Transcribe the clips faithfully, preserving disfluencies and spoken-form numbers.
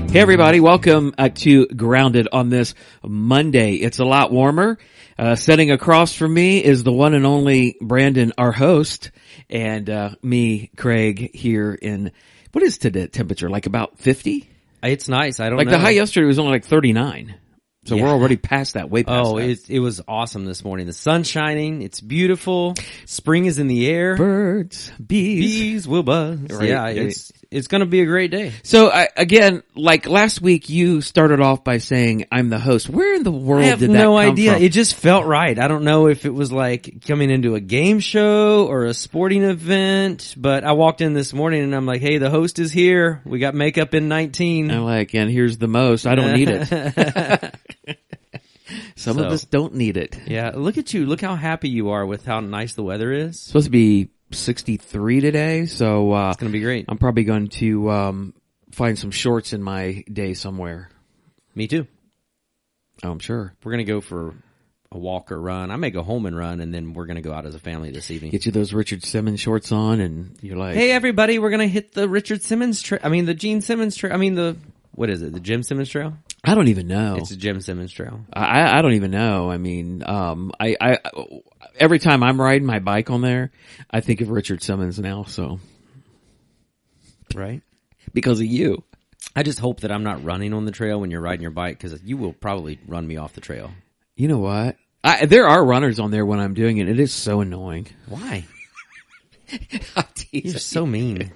Hey everybody, welcome uh, to Grounded on this Monday. It's a lot warmer. Uh, sitting across from me is the one and only Brandon, our host, and uh, me, Craig, here in, what is today temperature, like about fifty? It's nice. I don't like know. Like the high yesterday was only like thirty-nine. So yeah. we're already past that, way past oh, that. Oh, it, it was awesome this morning. The sun's shining. It's beautiful. Spring is in the air. Birds, bees. Bees will buzz. Right, yeah, right. it's it's going to be a great day. So, I, again, like last week, you started off by saying, I'm the host. Where in the world I have did that no come idea. from? It just felt right. I don't know if it was like coming into a game show or a sporting event, but I walked in this morning and I'm like, hey, the host is here. We got makeup in nineteen. I'm like, and here's the most. I don't need it. Some So, of us don't need it. Yeah, look at you. Look how happy you are with how nice the weather is. It's supposed to be sixty-three today, so uh, It's going to be great. I'm probably going to um, find some shorts in my day somewhere. Me too. Oh, I'm sure. We're going to go for a walk or run. I may go home and run, and then we're going to go out as a family this evening. Get you those Richard Simmons shorts on, and you're like, Hey, everybody, we're going to hit the Richard Simmons trail. I mean, the Gene Simmons trail. I mean, the, what is it, the Jim Simmons trail? I don't even know. It's the Jim Simmons trail. I, I don't even know. I mean, um, I, I, every time I'm riding my bike on there, I think of Richard Simmons now, so. Right? Because of you. I just hope that I'm not running on the trail when you're riding your bike, because you will probably run me off the trail. You know what? I, there are runners on there when I'm doing it. It is so annoying. Why? I'm teasing. You're so mean.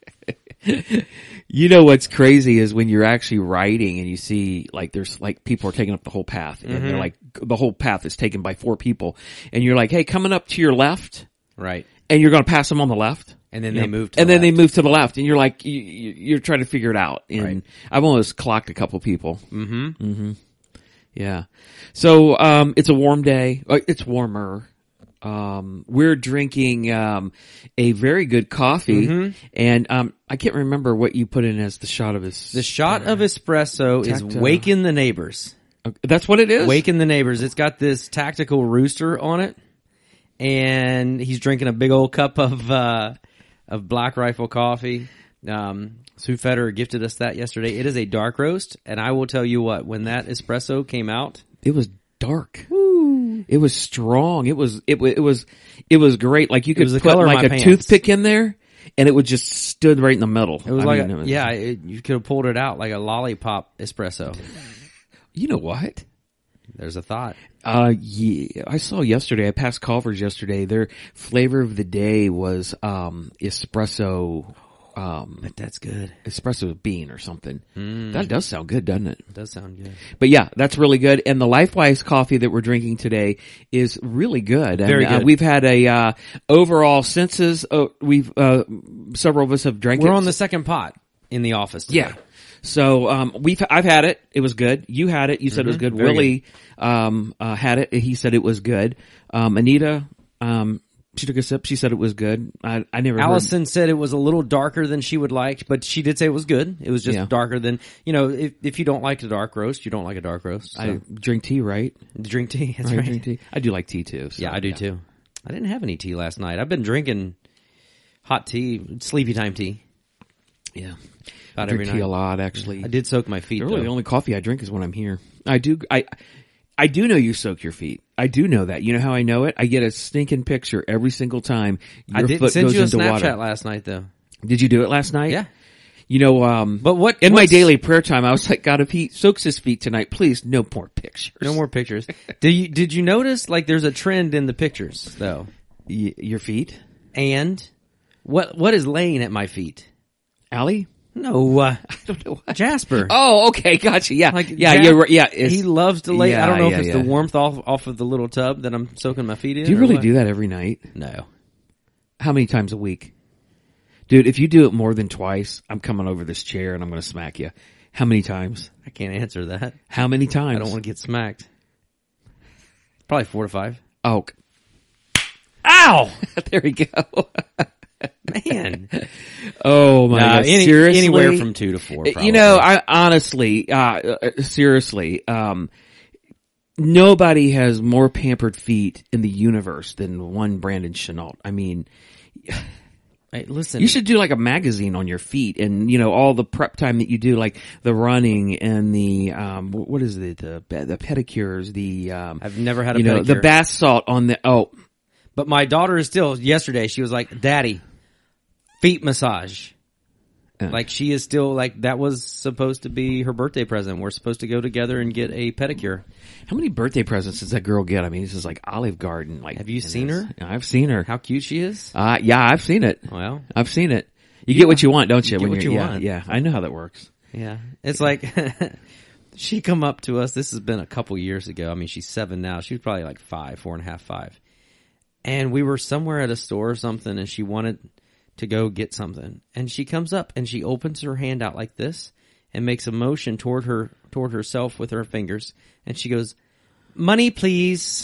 You know what's crazy is when you're actually riding and you see like there's like people are taking up the whole path and Mm-hmm. they're like the whole path is taken by four people and you're like, hey, coming up to your left, Right. and you're going to pass them on the left. And then You they know? move to and the then left. they move to the left and you're like, you, you- you're trying to figure it out. And Right. I've almost clocked a couple people. Mm-hmm. Mm-hmm. Yeah. So, um, it's a warm day. Uh, It's warmer. Um, we're drinking, um, a very good coffee Mm-hmm. and, um, I can't remember what you put in as the shot of his. The shot of espresso is Tactile. Waking the Neighbors. That's what it is? Waking the Neighbors. It's got this tactical rooster on it, and he's drinking a big old cup of uh of Black Rifle coffee. Um, Sue Feder gifted us that yesterday. It is a dark roast, and I will tell you what, when that espresso came out, It was dark. It was strong. It was, it, wa- it was, it was great. Like you could was the put color of like my a pants. toothpick in there and it would just stood right in the middle. it was I like, mean, a, it was- yeah, it, you could have pulled it out like a lollipop espresso. You know what? There's a thought. Uh, yeah, I saw yesterday, I passed Culver's yesterday. Their flavor of the day was, um, espresso, um, But that's good. espresso bean or something. Mm. That does sound good, doesn't it? It does sound good. But yeah, that's really good. And the LifeWise coffee that we're drinking today is really good. Very and, uh, good. we've had a, uh, overall census, uh, we've, uh, several of us have drank We're it. on the second pot in the office today. Yeah. So, um, we've, I've had it. It was good. You had it. You said it was good. Very Willie, um, uh, had it. He said it was good. Um, Anita, um, she took a sip. She said it was good. I, I never heard. Allison said it was a little darker than she would like, but she did say it was good. It was just Yeah. darker than, you know, if if you don't like a dark roast, you don't like a dark roast. So. I drink tea, right? drink tea. That's I right. drink tea. I do like tea too. so, Yeah, I do too. I didn't have any tea last night. I've been drinking hot tea, sleepy time tea. Yeah. About I drink every tea night. a lot, actually. I did soak my feet. Really, though. the only coffee I drink is when I'm here. I do, I, I do know you soak your feet. I do know that. You know how I know it? I get a stinking picture every single time your I didn't foot send goes you a into Snapchat water. last night though. Did you do it last night? Yeah. You know, um, But what- in my what's- daily prayer time, I was like, God, if he soaks his feet tonight, please, no more pictures. No more pictures. Did you did you notice like there's a trend in the pictures though? Y- your feet? And what what is laying at my feet? Allie? No, uh, I don't know what. Jasper. Oh, okay, gotcha. Yeah, Like yeah, Jack- you're right. Yeah, it's, he loves to lay. yeah, I don't know yeah, if it's yeah. the warmth off off of the little tub that I'm soaking my feet in. do you or really what. do that every night? No. How many times a week? Dude, if you do it more than twice, I'm coming over this chair and I'm going to smack you. How many times? I can't answer that. How many times? I don't want to get smacked. Probably four to five. Oh. Ow! There we go. Man. Oh my Nah, God. any- Seriously? anywhere from two to four, probably. You know, I honestly, uh, uh, seriously, um, nobody has more pampered feet in the universe than one Brandon Chenault. I mean, Hey, listen, You should do like a magazine on your feet, and you know all the prep time that you do, like the running and the um, wh- what is it, the the pedicures, the um, I've never had a you know the pedicure. bath salt on the oh But my daughter is still, yesterday, she was like, Daddy, feet massage. Uh. Like, she is still, like, that was supposed to be her birthday present. We're supposed to go together and get a pedicure. How many birthday presents does that girl get? I mean, this is like Olive Garden. Like, Have you it seen is. her? Yeah, I've seen her. How cute she is. Uh, yeah, I've seen it. Well, I've seen it. You get what you want, don't you? You get when what you're- you yeah, want. Yeah, I know how that works. yeah. It's like, she come up to us, this has been a couple years ago. I mean, she's seven now. She was probably like five, four and a half, five. And we were somewhere at a store or something, and she wanted to go get something. And she comes up and she opens her hand out like this and makes a motion toward her, toward herself with her fingers. And she goes, money, please.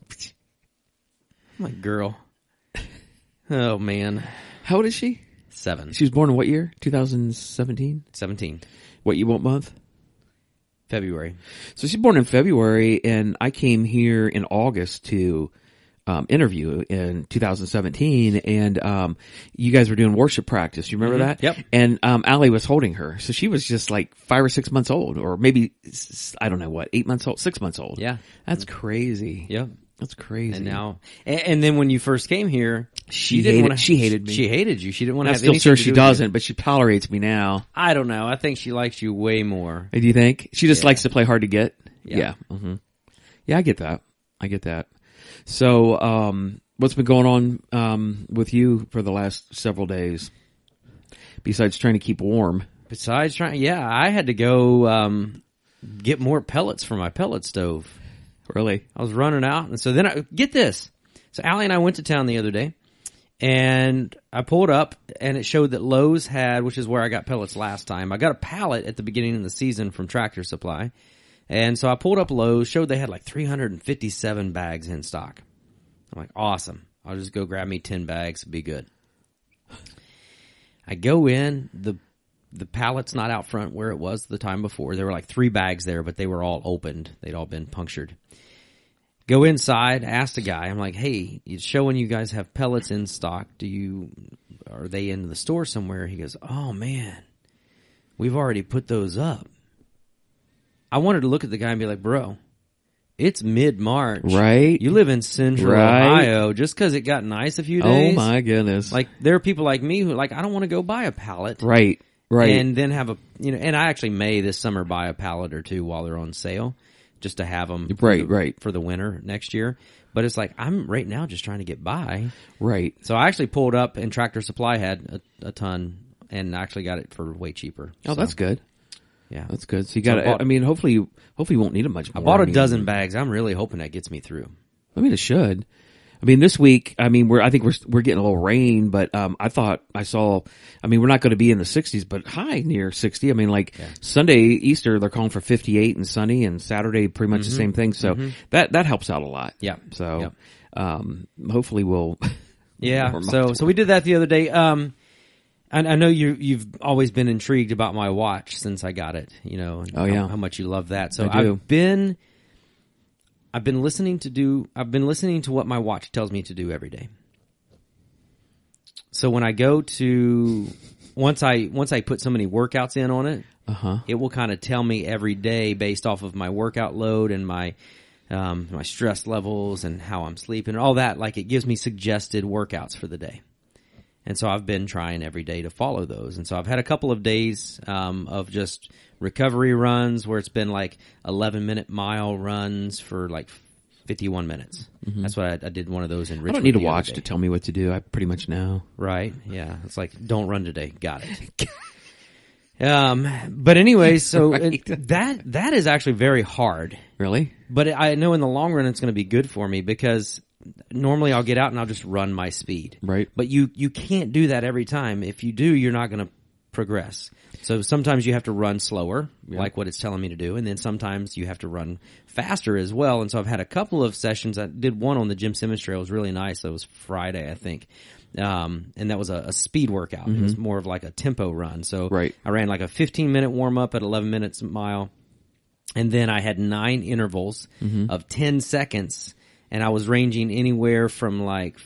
I'm like, girl. Oh, man. How old is she? Seven. She was born in what year? twenty seventeen? Seventeen. What you want month? February. So she's born in February, and I came here in August to um, interview in two thousand seventeen, and um, you guys were doing worship practice. You remember that? Yep. And um, Allie was holding her, so she was just like five or six months old, or maybe s- I don't know what, eight months old, six months old. Yeah. That's crazy. Yep. That's crazy. And now, and, and then when you first came here, She you didn't hated- wanna, she hated me. She hated you. She didn't want to I'm have still anything sure to she do with you. doesn't, but she tolerates me now. I don't know. I think she likes you way more. Do you think she just Yeah. likes to play hard to get? Yeah. Yeah. hmm Yeah, I get that. I get that. So, um, what's been going on um, with you for the last several days? Besides trying to keep warm. Besides trying, yeah, I had to go um, get more pellets for my pellet stove. Really? I was running out, and so then I get this. So Allie and I went to town the other day, and I pulled up, and it showed that Lowe's had, which is where I got pellets last time. I got a pallet at the beginning of the season from Tractor Supply, and so I pulled up Lowe's, showed they had like three hundred fifty-seven bags in stock. I'm like, awesome. I'll just go grab me ten bags, be good. I go in, the the pallet's not out front where it was the time before. There were like three bags there, but they were all opened. They'd all been punctured. Go inside, ask the guy, I'm like, hey, it's showing you guys have pellets in stock. Do you, are they in the store somewhere? He goes, oh man, we've already put those up. I wanted to look at the guy and be like, bro, it's mid-March. Right. You live in central Right. Ohio. Just because it got nice a few days. Oh my goodness. Like, there are people like me who, like, I don't want to go buy a pallet. right. Right. And then have a, you know, and I actually may this summer buy a pallet or two while they're on sale, just to have them for Right, the, right. for the winter next year. But it's like, I'm right now just trying to get by. right. So I actually pulled up and Tractor Supply had a, a ton and actually got it for way cheaper. Oh, So, that's good. yeah. That's good. So you So got I to, bought- I mean, hopefully you, hopefully you won't need it much I more. bought a mean, dozen bags. I'm really hoping that gets me through. I mean, it should. I mean, this week, I mean, we're, I think we're, we're getting a little rain, but, um, I thought I saw, I mean, we're not going to be in the sixties, but high near sixty. I mean, like Sunday, Easter, they're calling for fifty-eight and sunny, and Saturday, pretty much the same thing. So that, that helps out a lot. Yeah. So, Yep. um, hopefully we'll, Yeah. we're So, much so we did that the other day. Um, I, I know you, you've always been intrigued about my watch since I got it, you know, and Oh, yeah. how, how much you love that. So I do. I've been, I've been listening to do, I've been listening to what my watch tells me to do every day. So when I go to, once I, once I put so many workouts in on it, uh huh. it will kind of tell me every day based off of my workout load and my, um, my stress levels and how I'm sleeping and all that. Like it gives me suggested workouts for the day. And so I've been trying every day to follow those. And so I've had a couple of days, um, of just recovery runs where it's been like eleven minute mile runs for like fifty-one minutes. That's what I, I did one of those in Richmond. I don't need a the other watch day. to tell me what to do. I pretty much know. Right. Yeah. It's like, don't run today. Got it. um, but anyway, so Right. it, that, that is actually very hard, Really? but I know in the long run it's going to be good for me because normally I'll get out and I'll just run my speed. Right. But you, you can't do that every time. If you do, you're not going to progress. So sometimes you have to run slower, like what it's telling me to do, and then sometimes you have to run faster as well. And so I've had a couple of sessions. I did one on the Jim Simmons Trail. It was really nice. That was Friday, I think. Um, and that was a, a speed workout. It was more of like a tempo run. So Right. I ran like a fifteen minute warm up at eleven minutes a mile. And then I had nine intervals of ten seconds, and I was ranging anywhere from like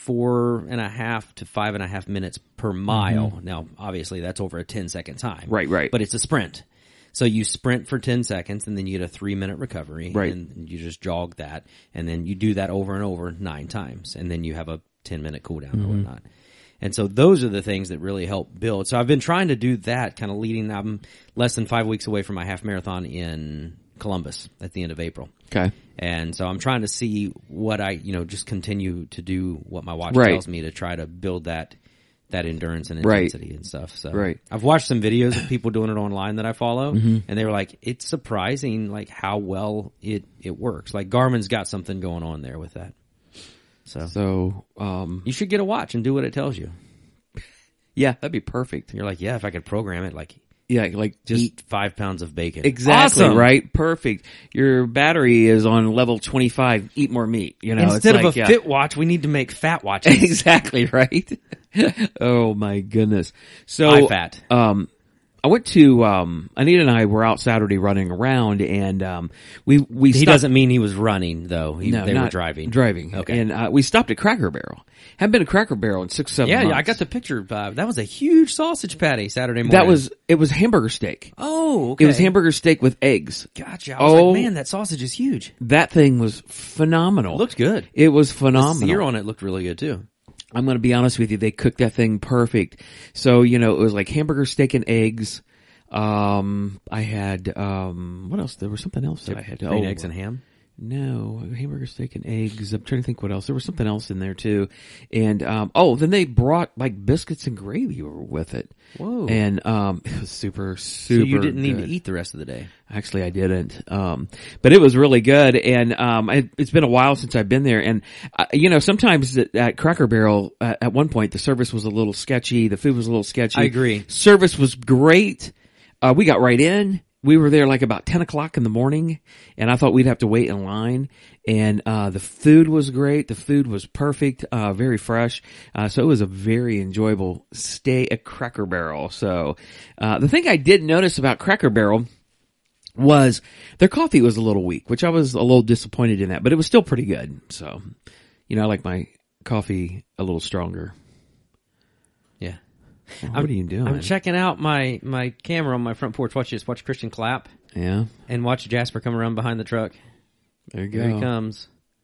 four and a half to five and a half minutes per mile. Mm-hmm. Now, obviously, that's over a ten second time. Right, right. But it's a sprint. So you sprint for ten seconds, and then you get a three-minute recovery. Right. And you just jog that, and then you do that over and over nine times, and then you have a ten-minute cool-down mm-hmm. or whatnot. And so those are the things that really help build. So I've been trying to do that, kind of leading. I'm less than five weeks away from my half marathon in Columbus at the end of April. Okay. And so I'm trying to see what I, you know, just continue to do what my watch right. tells me to try to build that that endurance and intensity right. and stuff. So right. I've watched some videos of people doing it online that I follow, mm-hmm. and they were like, it's surprising like how well it, it works. Like Garmin's got something going on there with that. So, so um, you should get a watch and do what it tells you. Yeah, that'd be perfect. You're like, yeah, if I could program it, like, yeah, like just eat five pounds of bacon. Exactly, awesome. Right? Perfect. Your battery is on level twenty-five. Eat more meat. You know, instead it's of like, a yeah. fit watch, we need to make fat watches. Exactly, right? Oh my goodness. So, High fat. Um, I went to, um, Anita and I were out Saturday running around, and, um, we, we He stopped, doesn't mean he was running, though. He, no, they not were driving. Driving. Okay. And, uh, we stopped at Cracker Barrel. Haven't been to Cracker Barrel in six, seven Yeah, months. yeah, I got the picture. Uh, that was a huge sausage patty Saturday morning. That was, it was hamburger steak. Oh, okay. It was hamburger steak with eggs. Gotcha. I was Oh. like, man, that sausage is huge. That thing was phenomenal. Looked good. It was The phenomenal. sear on it looked really good, too. I'm going to be honest with you. They cooked that thing perfect. So, you know, it was like hamburger steak and eggs. Um, I had, um, what else? There was something else that I had. Green oh, eggs and ham? No, hamburger steak and eggs. I'm trying to think what else. There was something else in there too. And, um, oh, then they brought like biscuits and gravy with it. Whoa. And, um, it was super, super So you didn't need good. to eat the rest of the day? Actually, I didn't. Um, but it was really good. And, um, I, it's been a while since I've been there. And, uh, you know, sometimes at, at Cracker Barrel, uh, at one point, the service was a little sketchy. The food was a little sketchy. I agree. Service was great. Uh, we got right in. We were there like about ten o'clock in the morning, and I thought we'd have to wait in line. And, uh, the food was great. The food was perfect, uh, very fresh. Uh, so it was a very enjoyable stay at Cracker Barrel. So, uh, the thing I did notice about Cracker Barrel was their coffee was a little weak, which I was a little disappointed in that, but it was still pretty good. So, you know, I like my coffee a little stronger. Yeah. What I'm, are you doing? I'm checking out my, my camera on my front porch. Watch this. Watch Christian clap. Yeah. And watch Jasper come around behind the truck. There you go. Here he comes.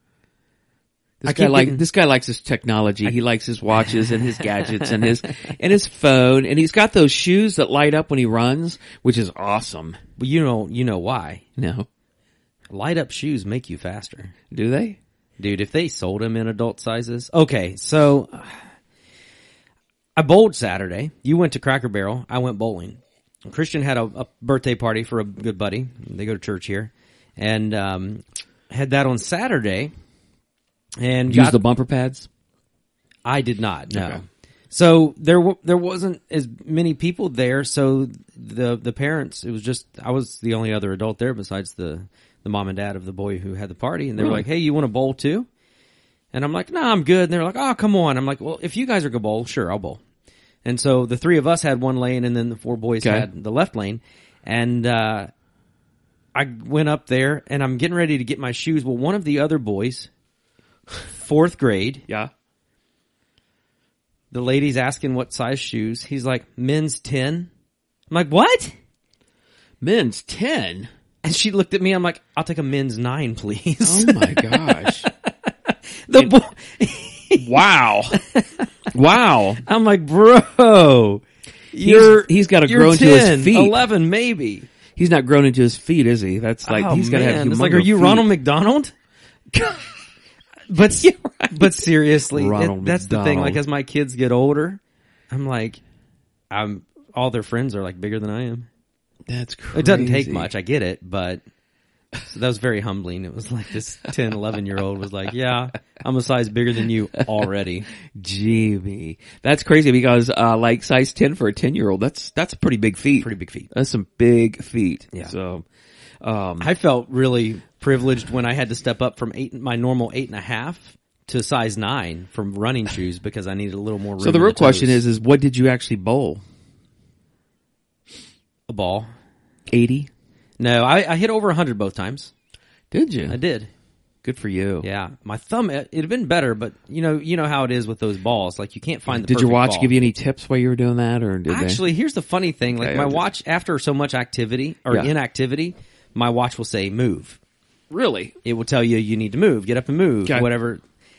This I guy keep like getting- this guy likes his technology. He likes his watches and his gadgets and his and his phone, and he's got those shoes that light up when he runs, which is awesome. But you know, you know why. No, Light up shoes make you faster. do they? Dude, if they sold them in adult sizes. Okay, so I bowled Saturday. You went to Cracker Barrel. I went bowling. Christian had a, a birthday party for a good buddy. They go to church here. And um, had that on Saturday. And Use got, the bumper pads. I did not, no. Okay. So there w- there wasn't as many people there, so the the parents, it was just, I was the only other adult there besides the, the mom and dad of the boy who had the party. And they were Really? like, hey, you want to bowl too? And I'm like, no, nah, I'm good. And they're like, oh, come on. I'm like, well, if you guys are going to bowl, sure, I'll bowl. And so the three of us had one lane, and then the four boys Okay. had the left lane. And uh, I went up there, and I'm getting ready to get my shoes. Well, one of the other boys, fourth grade, Yeah. the lady's asking what size shoes. He's like, men's ten. I'm like, what? Men's ten. And she looked at me. I'm like, I'll take a men's nine, please. Oh my gosh. the boy. Wow. Wow. I'm like, bro, you're, he's got to you're grow into his ten, feet. eleven maybe. He's not grown into his feet, is he? That's like, oh, he's got to have man. humongous It's like, are you feet. Ronald McDonald? But but seriously, Ronald it, that's the thing. McDonald. Like, as my kids get older, I'm like, I'm all their friends are like bigger than I am. That's crazy. It doesn't take much. I get it, but so that was very humbling. It was like this ten, eleven year old was like, yeah, I'm a size bigger than you already. Gee, that's crazy because, uh, like size ten for a ten year old, that's, that's pretty big feet. Pretty big feet. That's some big feet. Yeah. So, um, I felt really privileged when I had to step up from eight, my normal eight and a half to size nine from running shoes because I needed a little more room. so the in real question toes. is, is what did you actually bowl? a ball. eighty? No, I, I hit over one hundred both times. Did you? I did. Good for you. Yeah, my thumb, it had been better, but you know, you know how it is with those balls. Like you can't find the Did your perfect watch ball. give you any tips while you were doing that, or did Actually, here's the funny thing. Like Okay, my I'll just- watch, after so much activity or Yeah. inactivity, my watch will say move. they really? It will tell you you need to move, get up and move, Okay. whatever.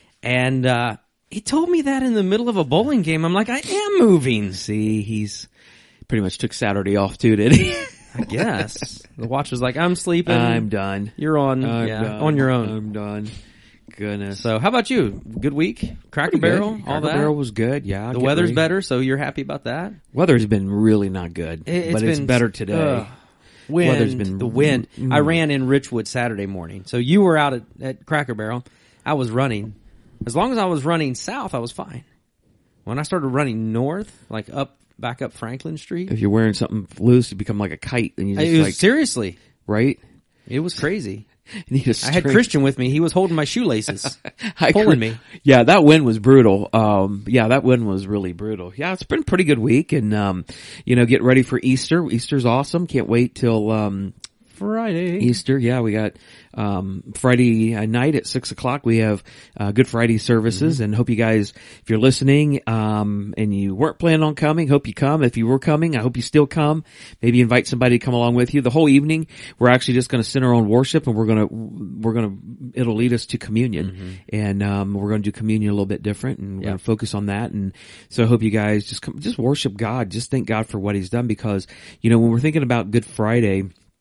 And uh it told me that in the middle of a bowling game. I'm like, I am moving. See, he's pretty much took Saturday off too, did he? I guess the watch was like, I'm sleeping. I'm done. You're on, I'm yeah, done. on your own. I'm done. Goodness. So, how about you? Good week, Cracker Pretty good. Barrel, all Cracker that. Barrel was good. Yeah. The get weather's ready. better, so you're happy about that. Weather's been really not good, It- but it's been- better today. Ugh. Wind, Weather's been- the wind. Mm. I ran in Richwood Saturday morning. So you were out at, at Cracker Barrel. I was running. As long as I was running south, I was fine. When I started running north, like up, back up Franklin Street, If you're wearing something loose, you become like a kite, and you just it was like seriously, right. it was crazy. You need a I had string. Christian with me. He was holding my shoelaces, I pulling cr- me. Yeah, that wind was brutal. Um, yeah, that wind was really brutal. Yeah, it's been a pretty good week, and um, you know, get ready for Easter. Easter's awesome. Can't wait till um, Friday. Easter. Yeah, we got um Friday night at six o'clock. We have uh, Good Friday services, and hope you guys, if you're listening, um, and you weren't planning on coming, hope you come. If you were coming, I hope you still come. Maybe invite somebody to come along with you. The whole evening, we're actually just going to center on worship, and we're going to we're going to it'll lead us to communion, and um, we're going to do communion a little bit different, and we're Yeah. going to focus on that. And so, I hope you guys just come, just worship God, just thank God for what He's done, because you know when we're thinking about Good Friday.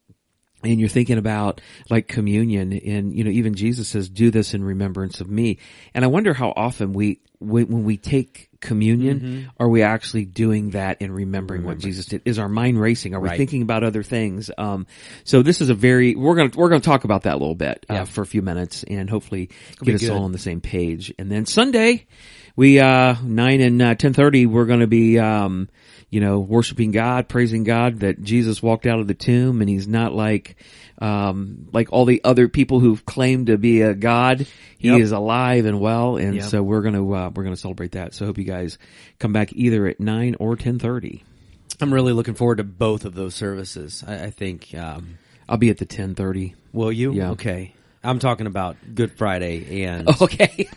And you're thinking about like communion, and you know even Jesus says, "Do this in remembrance of me." And I wonder how often we, when, when we take communion, Mm-hmm. are we actually doing that and remembering what Jesus did? Is our mind racing? Are we Right. thinking about other things? Um, so this is a very we're gonna we're gonna talk about that a little bit uh, Yeah. for a few minutes, and hopefully be get us good. all on the same page. And then Sunday, we uh nine and uh, ten thirty, we're going to be um. you know, worshiping God, praising God that Jesus walked out of the tomb, and he's not like, um, like all the other people who've claimed to be a God. He Yep. is alive and well, and Yep. so we're gonna, uh, we're gonna celebrate that. So I hope you guys come back either at nine or ten thirty. I'm really looking forward to both of those services. I, I think, um, I'll be at the ten thirty. will you? Yeah. Okay. I'm talking about Good Friday and, Okay.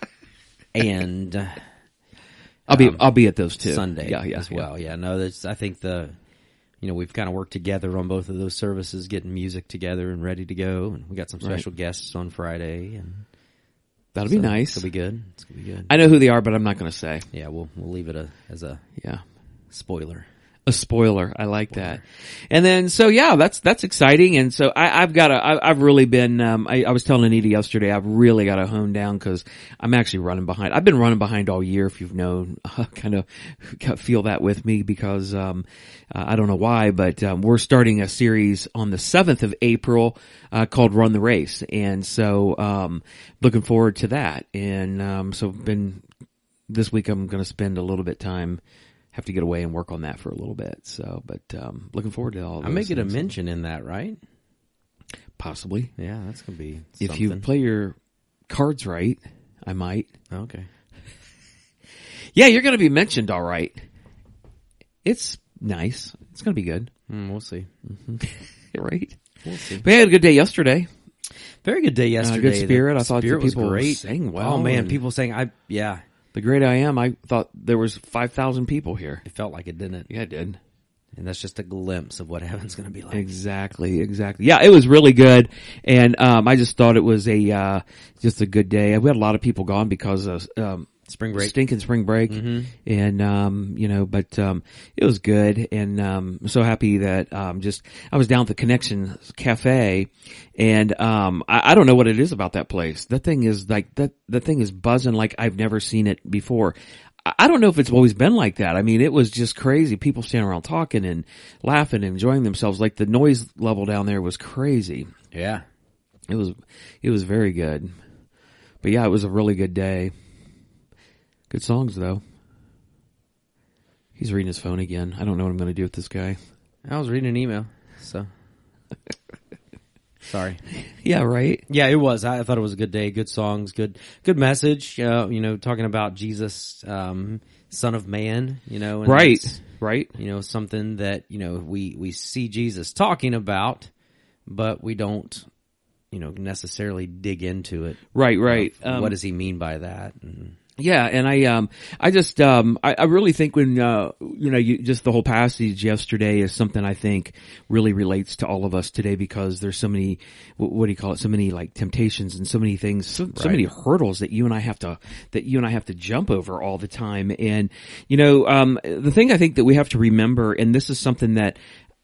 and, uh, I'll be, Um, I'll be at those two. Sunday Yeah, yeah, as yeah. well. Yeah, no, that's, I think the, you know, we've kind of worked together on both of those services, getting music together and ready to go. And we got some Right. special guests on Friday, and That'll be so nice. It'll be good. It's gonna be good. I know who they are, but I'm not gonna say. Yeah, we'll we'll leave it a, as a Yeah. spoiler. A spoiler. I like that. And then, so yeah, that's, that's exciting. And so I, I've got to, I, I've really been, um, I, I was telling Anita yesterday, I've really got to hone down cause I'm actually running behind. I've been running behind all year, if you've known, uh, kind of feel that with me because, um, uh, I don't know why, but, um, we're starting a series on the seventh of April, uh, called Run the Race. And so, um, looking forward to that. And, um, so been, this week I'm going to spend a little bit time have to get away and work on that for a little bit. So, but um, looking forward to all. I may those get a things. mention in that, right? Possibly. Yeah, that's gonna be If something. you play your cards right, I might. Okay. Yeah, you're going to be mentioned. All right. It's nice. It's going to be good. Mm, we'll see. Right. We'll see. We had a good day yesterday. Very good day yesterday. Uh, good spirit. The I thought the spirit was people great. sang well Oh man, and- people saying I yeah. The great I am. I thought there was five thousand people here. It felt like it, didn't it? Yeah, it did. And that's just a glimpse of what heaven's going to be like. Exactly, exactly. Yeah, it was really good, and um, I just thought it was a uh, just a good day. We had a lot of people gone because of um, Spring break. stinking spring break, and um, you know, but um, it was good, and um, I'm so happy that um, just I was down at the Connection Cafe, and um, I, I don't know what it is about that place. That thing is like that. That thing is buzzing like I've never seen it before. I don't know if it's always been like that. I mean, it was just crazy. People standing around talking and laughing and enjoying themselves. Like the noise level down there was crazy. Yeah. It was, it was very good. But yeah, it was a really good day. Good songs though. He's reading his phone again. I don't know what I'm going to do with this guy. I was reading an email, so sorry. Yeah, right. Yeah, it was. I thought it was a good day. Good songs. Good, good message. Uh, you know, talking about Jesus, um, Son of Man. You know, and Right. that's, Right. you know, something that you know we we see Jesus talking about, but we don't you know, necessarily dig into it. Right, right. Um, Um, what does he mean by that? And, Yeah, and I, um, I just, um, I, I really think when, uh, you know, you, just the whole passage yesterday is something I think really relates to all of us today because there's so many, what, what do you call it? So many like temptations and so many things, so, so Right. many hurdles that you and I have to, that you and I have to jump over all the time. And, you know, um, the thing I think that we have to remember, and this is something that,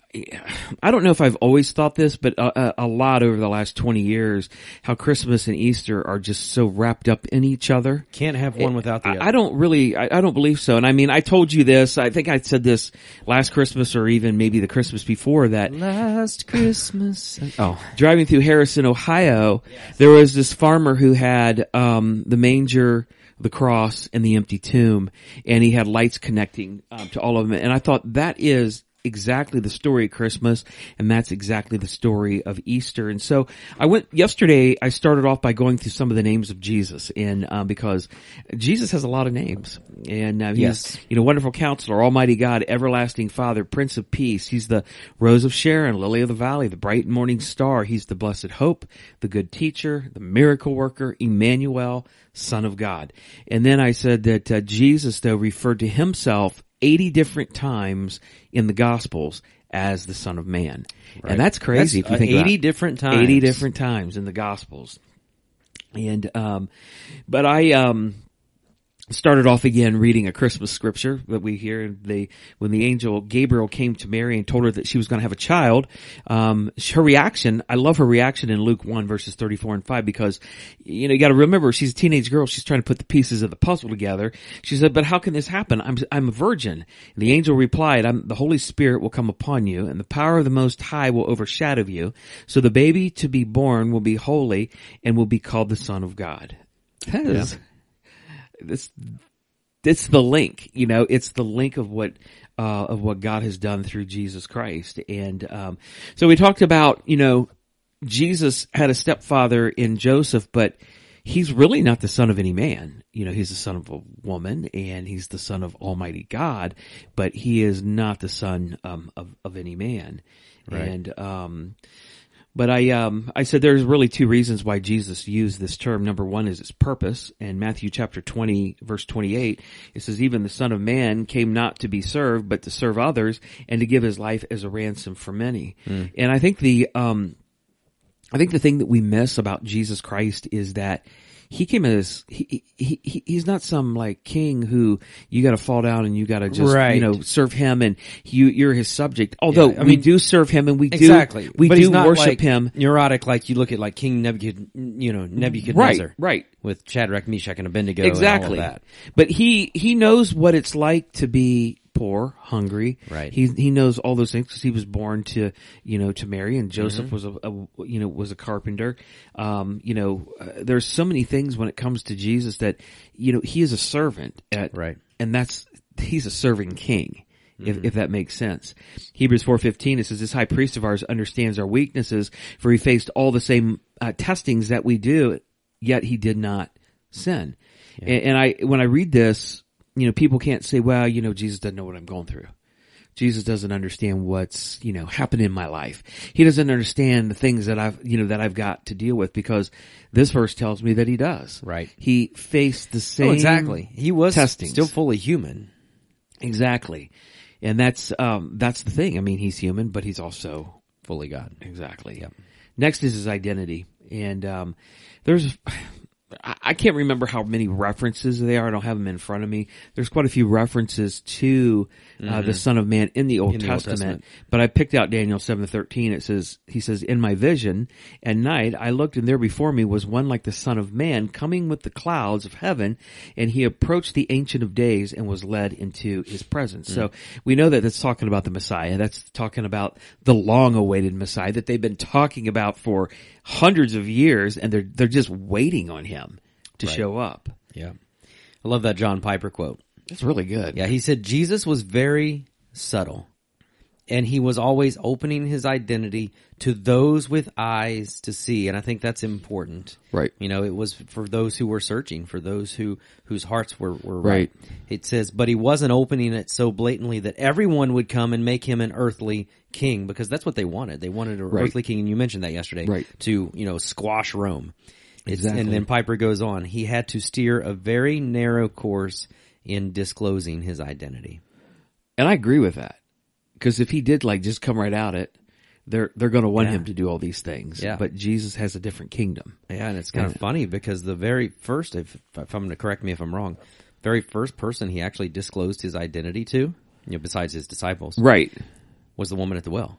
I don't know if I've always thought this, but a, a lot over the last twenty years, how Christmas and Easter are just so wrapped up in each other. can't have one without the I, other. I don't really, I, I don't believe so. And I mean, I told you this, I think I said this last Christmas or even maybe the Christmas before that. Last Christmas. Oh, Driving through Harrison, Ohio, there was this farmer who had, um, the manger, the cross, and the empty tomb, and he had lights connecting, um, to all of them. And I thought that is exactly the story of Christmas, and that's exactly the story of Easter. And so I went yesterday, I started off by going through some of the names of Jesus, and um, because Jesus has a lot of names, and uh, he's, Yes. you know, Wonderful Counselor, Almighty God, Everlasting Father, Prince of Peace. He's the Rose of Sharon, Lily of the Valley, the Bright Morning Star. He's the Blessed Hope, the Good Teacher, the Miracle Worker, Emmanuel, Son of God. And then I said that uh, Jesus, though, referred to himself eighty different times in the Gospels as the Son of Man. Right. And that's crazy That's, if you think uh, about eighty it. different times. eighty different times in the Gospels. And, um, but I, um, started off again reading a Christmas scripture that we hear. The when the angel Gabriel came to Mary and told her that she was going to have a child, um, her reaction. I love her reaction in Luke one verses thirty-four and five because you know you got to remember she's a teenage girl. She's trying to put the pieces of the puzzle together. She said, "But how can this happen? I'm I'm a virgin." And the angel replied, I'm, "The Holy Spirit will come upon you, and the power of the Most High will overshadow you. So the baby to be born will be holy and will be called the Son of God." That is. Yeah. This, it's the link, you know, it's the link of what, uh, of what God has done through Jesus Christ. And, um, so we talked about, you know, Jesus had a stepfather in Joseph, but he's really not the son of any man. You know, he's the son of a woman and he's the son of Almighty God, but he is not the son, um, of, of any man. Right. And, um, But I, um, I said there's really two reasons why Jesus used this term. Number one is its purpose. In Matthew chapter twenty, verse twenty-eight, it says, "Even the Son of Man came not to be served, but to serve others, and to give his life as a ransom for many." Mm. And I think the, um, I think the thing that we miss about Jesus Christ is that he came as he, he, he he's not some like king who you got to fall down and you got to just right. you know serve him and you you're his subject. Although yeah, I we mean, do serve him and we exactly. do we but do he's not worship like him. Neurotic, like you look at like King Nebuchadnezzar, you know Nebuchadnezzar, Right, right. with Shadrach, Meshach, and Abednego. Exactly. And all of that. But he he knows what it's like to be poor, hungry. Right. He he knows all those things because he was born to you know to Mary, and Joseph Mm-hmm. was a, a you know was a carpenter. Um, you know, uh, there's so many things when it comes to Jesus that you know he is a servant at Right. and that's he's a serving king. If, mm-hmm. if that makes sense. Hebrews four fifteen, it says, "This high priest of ours understands our weaknesses, for he faced all the same uh, testings that we do, yet he did not sin." Yeah. And, and I, when I read this, you know, people can't say, "Well, you know, Jesus doesn't know what I'm going through. Jesus doesn't understand what's, you know, happened in my life. He doesn't understand the things that I've, you know, that I've got to deal with," because this verse tells me that he does. Right. He faced the same oh, exactly. He was testings. Still fully human. Exactly. And that's, um, that's the thing. I mean, he's human, but he's also fully God. Exactly. Yep. Next is his identity. And, um, there's, I can't remember how many references they are. I don't have them in front of me. There's quite a few references to uh, mm-hmm. the Son of Man in the Old, in the Testament, Old Testament. But I picked out Daniel seven thirteen. It says, he says, "In my vision at night I looked, and there before me was one like the Son of Man coming with the clouds of heaven, and he approached the Ancient of Days and was led into his presence." Mm. So we know that that's talking about the Messiah. That's talking about the long-awaited Messiah that they've been talking about for hundreds of years, and they're they're just waiting on him to right. show up. Yeah. I love that John Piper quote. It's really good. Yeah, he said Jesus was very subtle. and he was always opening his identity to those with eyes to see. And I think that's important. Right. You know, it was for those who were searching, for those who, whose hearts were, were Right. right. It says, but he wasn't opening it so blatantly that everyone would come and make him an earthly king, because that's what they wanted. They wanted an Right. earthly king, and you mentioned that yesterday, Right. to, you know, squash Rome. It's, Exactly. And then Piper goes on, he had to steer a very narrow course in disclosing his identity. And I agree with that. Because if he did like just come right out it, they're they're going to want Yeah. him to do all these things. Yeah. But Jesus has a different kingdom. Yeah, and it's kind of funny because the very first, if, if I'm going to correct me if I'm wrong, very first person he actually disclosed his identity to, you know, besides his disciples, Right. was the woman at the well,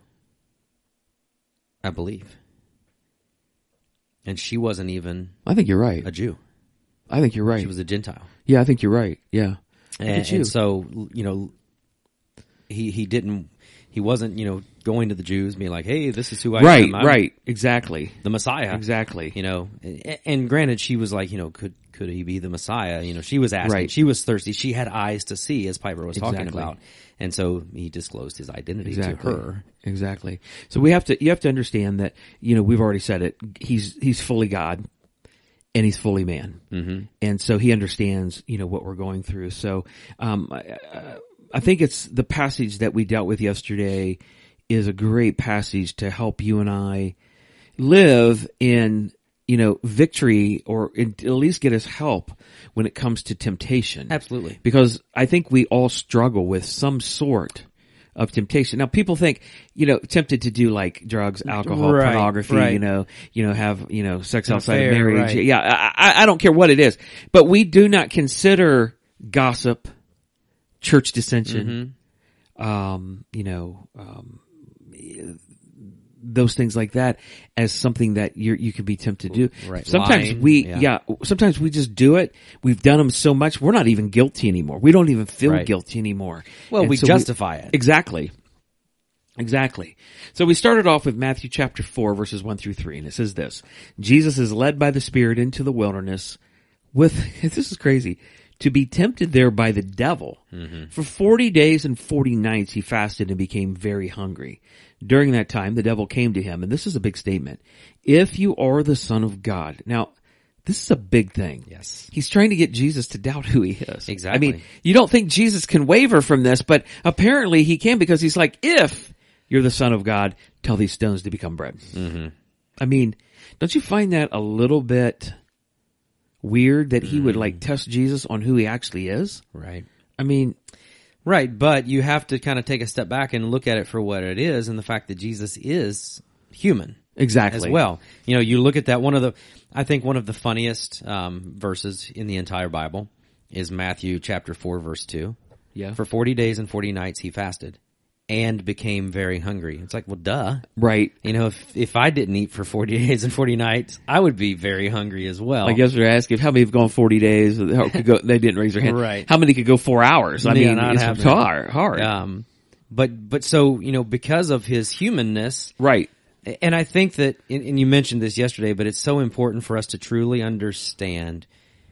I believe. And she wasn't even I think you're right. a Jew. I think you're right. She was a Gentile. Yeah, I think you're right. Yeah. Look And, at you. and so, you know, he he didn't, he wasn't, you know, going to the Jews being like, hey, this is who I right, am. I'm right. Exactly. the Messiah. Exactly. You know, and, and granted, she was like, you know, could could he be the Messiah? You know, she was asking. Right. She was thirsty. She had eyes to see, as Piper was talking Exactly. about. And so he disclosed his identity Exactly. to her. Exactly. So we have to, you have to understand that, you know, we've already said it. He's, he's fully God and he's fully man. Mm-hmm. And so he understands, you know, what we're going through. So, um, I, I think it's the passage that we dealt with yesterday is a great passage to help you and I live in, you know, victory, or at least get us help when it comes to temptation. Absolutely. Because I think we all struggle with some sort of temptation. Now, people think, you know, tempted to do like drugs, alcohol, Right, pornography, right. you know, you know, have, you know, sex An outside of affair, marriage. right. Yeah, I, I, I don't care what it is. But we do not consider gossip, church dissension, Mm-hmm. um, you know, um, those things like that as something that you you could be tempted to do. Right. Sometimes Lying, we, yeah. yeah. sometimes we just do it. We've done them so much, we're not even guilty anymore. We don't even feel Right. guilty anymore. Well, And we so justify it. Exactly. Exactly. So we started off with Matthew chapter four, verses one through three, and it says this: Jesus is led by the Spirit into the wilderness with, this is crazy, to be tempted there by the devil. Mm-hmm. For forty days and forty nights he fasted and became very hungry. During that time, the devil came to him, and this is a big statement: if you are the Son of God. Now, this is a big thing. Yes. He's trying to get Jesus to doubt who he is. Exactly. I mean, you don't think Jesus can waver from this, but apparently he can, because he's like, if you're the Son of God, tell these stones to become bread. Mm-hmm. I mean, don't you find that a little bit weird that he mm. would like test Jesus on who he actually is? Right. I mean, right. But you have to kind of take a step back and look at it for what it is, and the fact that Jesus is human. Exactly. As well. You know, you look at that, one of the, I think one of the funniest um, verses in the entire Bible is Matthew chapter four, verse two. Yeah. For forty days and forty nights he fasted and became very hungry. It's like, well, duh. Right. You know, if if I didn't eat for forty days and forty nights, I would be very hungry as well. Like yesterday, I asked if how many have gone forty days. How could go, they didn't raise their hand. Right. How many could go four hours? I Yeah, mean, not it's happening. hard. hard. Um, but but so, you know, because of his humanness, Right. and I think that, and you mentioned this yesterday, but it's so important for us to truly understand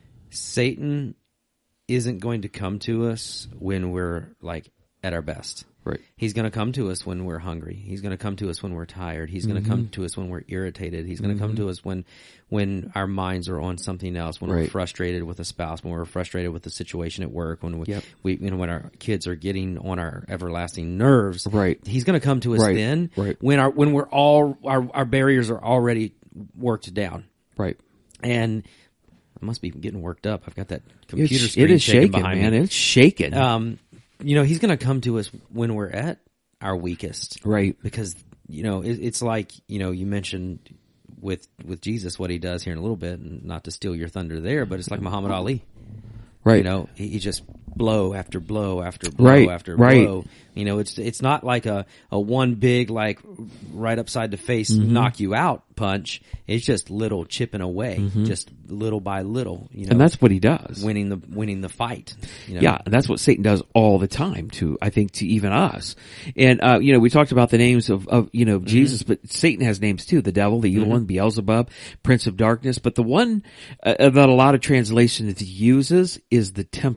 Satan isn't going to come to us when we're like at our best. Right. He's going to come to us when we're hungry. He's going to come to us when we're tired. He's going to come to us when we're irritated. He's going to come to us when, when our minds are on something else, when we're Right. frustrated with a spouse, when we're frustrated with the situation at work, when we, Yep. we, you know, when our kids are getting on our everlasting nerves. Right. He's going to come to us Right. then Right. when our, when we're all, our, our barriers are already worked down. Right. And I must be getting worked up. I've got that computer It's, screen it is shaking shaking, behind man. me. It's shaking. Um, you know, he's going to come to us when we're at our weakest. Right. Because, you know, it, it's like, you know, you mentioned with, with Jesus, what he does here in a little bit, and not to steal your thunder there, but it's like Muhammad Ali. Right. You know, he, he just blow after blow after blow Right, after right. blow. You know, it's, it's not like a, a one big, like, right upside the face, Mm-hmm. knock you out punch. It's just little chipping away, just little by little, you know. And that's what he does. winning the, winning the fight. You know? Yeah, and that's what Satan does all the time to, I think, to even us. And, uh, you know, we talked about the names of, of you know, Jesus, but Satan has names too. The devil, the evil one, Beelzebub, Prince of Darkness. But the one uh, that a lot of translations uses is the tempter.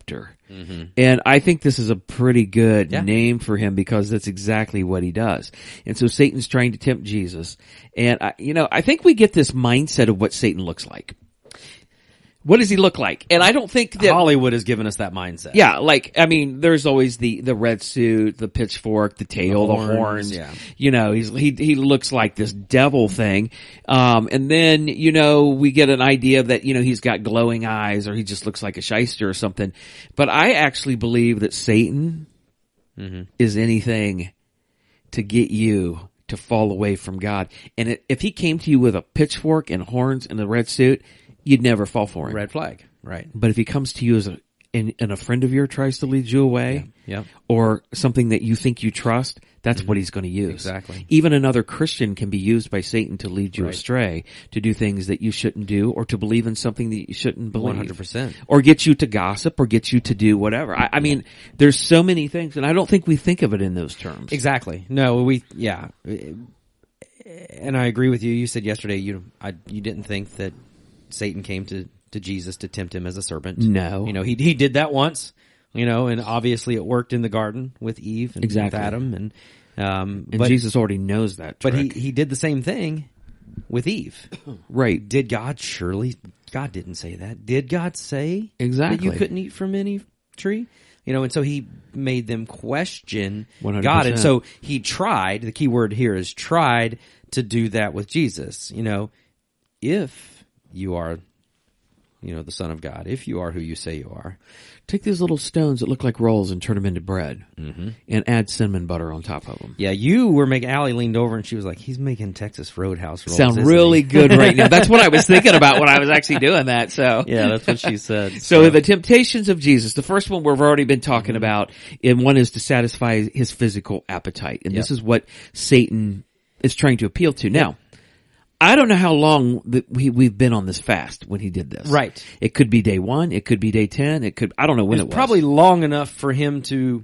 Mm-hmm. And I think this is a pretty good Yeah. name for him because that's exactly what he does. And so Satan's trying to tempt Jesus. And I, you know, I think we get this mindset of what Satan looks like. What does he look like? And I don't think that Hollywood has given us that mindset. yeah, like, I mean, there's always the, the red suit, the pitchfork, the tail, the The horns, horns, yeah. you know, he's, he, he looks like this devil thing. Um, and then, you know, we get an idea that, you know, he's got glowing eyes or he just looks like a shyster or something. But I actually believe that Satan Mm-hmm. is anything to get you to fall away from God. And it, if he came to you with a pitchfork and horns and a red suit, you'd never fall for him. Red flag. Right. But if he comes to you as a, and, and a friend of yours tries to lead you away, Yeah. or something that you think you trust, that's what he's going to use. Exactly. Even another Christian can be used by Satan to lead you Right. astray, to do things that you shouldn't do, or to believe in something that you shouldn't believe. one hundred percent. Or get you to gossip, or get you to do whatever. I, I mean, there's so many things, and I don't think we think of it in those terms. Exactly. No, we, yeah. And I agree with you. You said yesterday you, I, you didn't think that Satan came to, to Jesus to tempt him as a serpent. No. You know, he, he did that once, you know, and obviously it worked in the garden with Eve and Exactly. with Adam and, um, And but, Jesus already knows that but he, trick. he did the same thing with Eve. Right. Did God surely, God didn't say that. Did God say Exactly. that you couldn't eat from any tree? You know, and so he made them question one hundred God. percent. And so he tried, the key word here is tried to do that with Jesus. You know, if you are, you know, the Son of God, if you are who you say you are. Take these little stones that look like rolls and turn them into bread, Mm-hmm. and add cinnamon butter on top of them. Yeah, you were making, Allie leaned over and she was like, he's making Texas Roadhouse rolls. Sound isn't really he? good right now. That's what I was thinking about when I was actually doing that. So Yeah, that's what she said. So the temptations of Jesus, the first one we've already been talking about, and one is to satisfy his physical appetite. And this Yep. is what Satan is trying to appeal to. Now, I don't know how long that we, we've been on this fast when he did this. Right. It could be day one. It could be day ten. It could, I don't know when It's it was. probably long enough for him to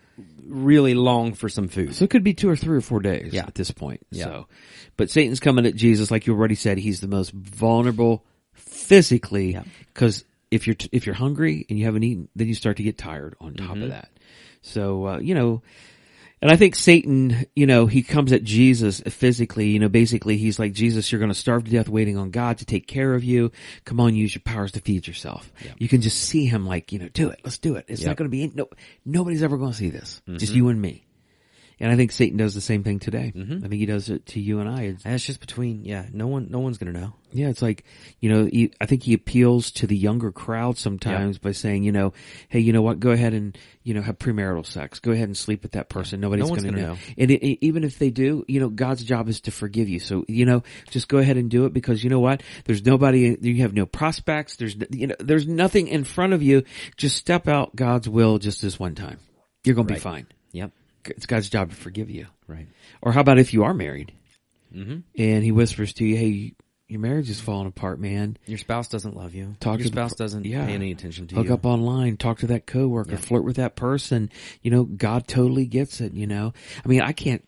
really long for some food. So it could be two or three or four days Yeah. at this point. Yeah. So, but Satan's coming at Jesus, like you already said, he's the most vulnerable physically, Yeah. because if you're, t- if you're hungry and you haven't eaten, then you start to get tired on top Mm-hmm. of that. So, uh, you know, and I think Satan, you know, he comes at Jesus physically, you know, basically he's like, Jesus, you're going to starve to death waiting on God to take care of you. Come on, use your powers to feed yourself. Yeah. You can just see him like, you know, do it. Let's do it. It's Yep. not going to be, no, nobody's ever going to see this. Just Mm-hmm. you and me. And I think Satan does the same thing today. Mhm. I think he does it to you and I. It's, And it's just between, yeah, no one, no one's going to know. yeah, it's like, you know, he, I think he appeals to the younger crowd sometimes by saying, you know, hey, you know what, go ahead and, you know, have premarital sex. Go ahead and sleep with that person. Nobody's No one's going to know. gonna know. And it, it- even if they do, you know, God's job is to forgive you. So, you know, just go ahead and do it because you know what? There's nobody, you have no prospects. There's, you know, there's nothing in front of you. Just step out God's will just this one time. You're going to be Right. fine. Yep. It's God's job to forgive you. Right. Or how about if you are married Mm-hmm. and he whispers to you, hey, your marriage is falling apart, man. Your spouse doesn't love you. Talk Your to the spouse per- doesn't yeah. pay any attention to Hook you. up online, talk to that coworker, Yeah. flirt with that person. You know, God totally gets it, you know. I mean, I can't,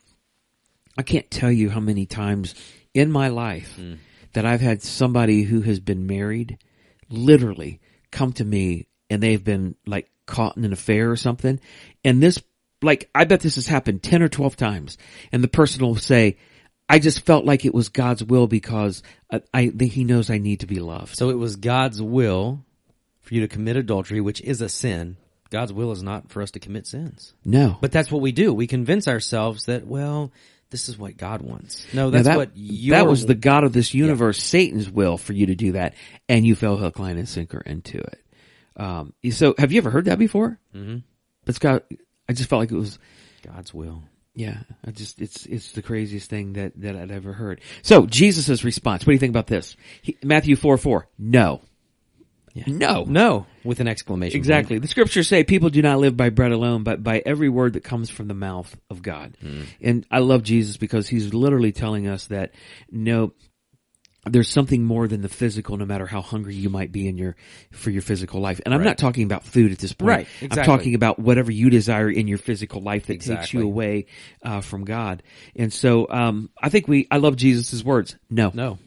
I can't tell you how many times in my life Mm. that I've had somebody who has been married literally come to me and they've been like caught in an affair or something. And this, like, I bet this has happened ten or twelve times. And the person will say, I just felt like it was God's will because I, I think he knows I need to be loved. So it was God's will for you to commit adultery, which is a sin. God's will is not for us to commit sins. No. But that's what we do. We convince ourselves that, well, this is what God wants. No, Now that's that, what your, that was the God of this universe, Satan's will for you to do that, and you fell hook, line, and sinker into it. Um, so have you ever heard that before? Mhm. It's got, I just felt like it was, God's will. yeah, I just, it's, it's the craziest thing that, that I'd ever heard. So Jesus' response, what do you think about this? He, Matthew four four, no. Yeah. No. No, with an exclamation Exactly. The scriptures say people do not live by bread alone, but by every word that comes from the mouth of God. And I love Jesus because he's literally telling us that no, there's something more than the physical, no matter how hungry you might be in your, for your physical life. And I'm Right. not talking about food at this point. Right, I'm exactly. talking about whatever you desire in your physical life that takes Exactly. you away, uh, from God. And so, um, I think we, I love Jesus' words. No. No.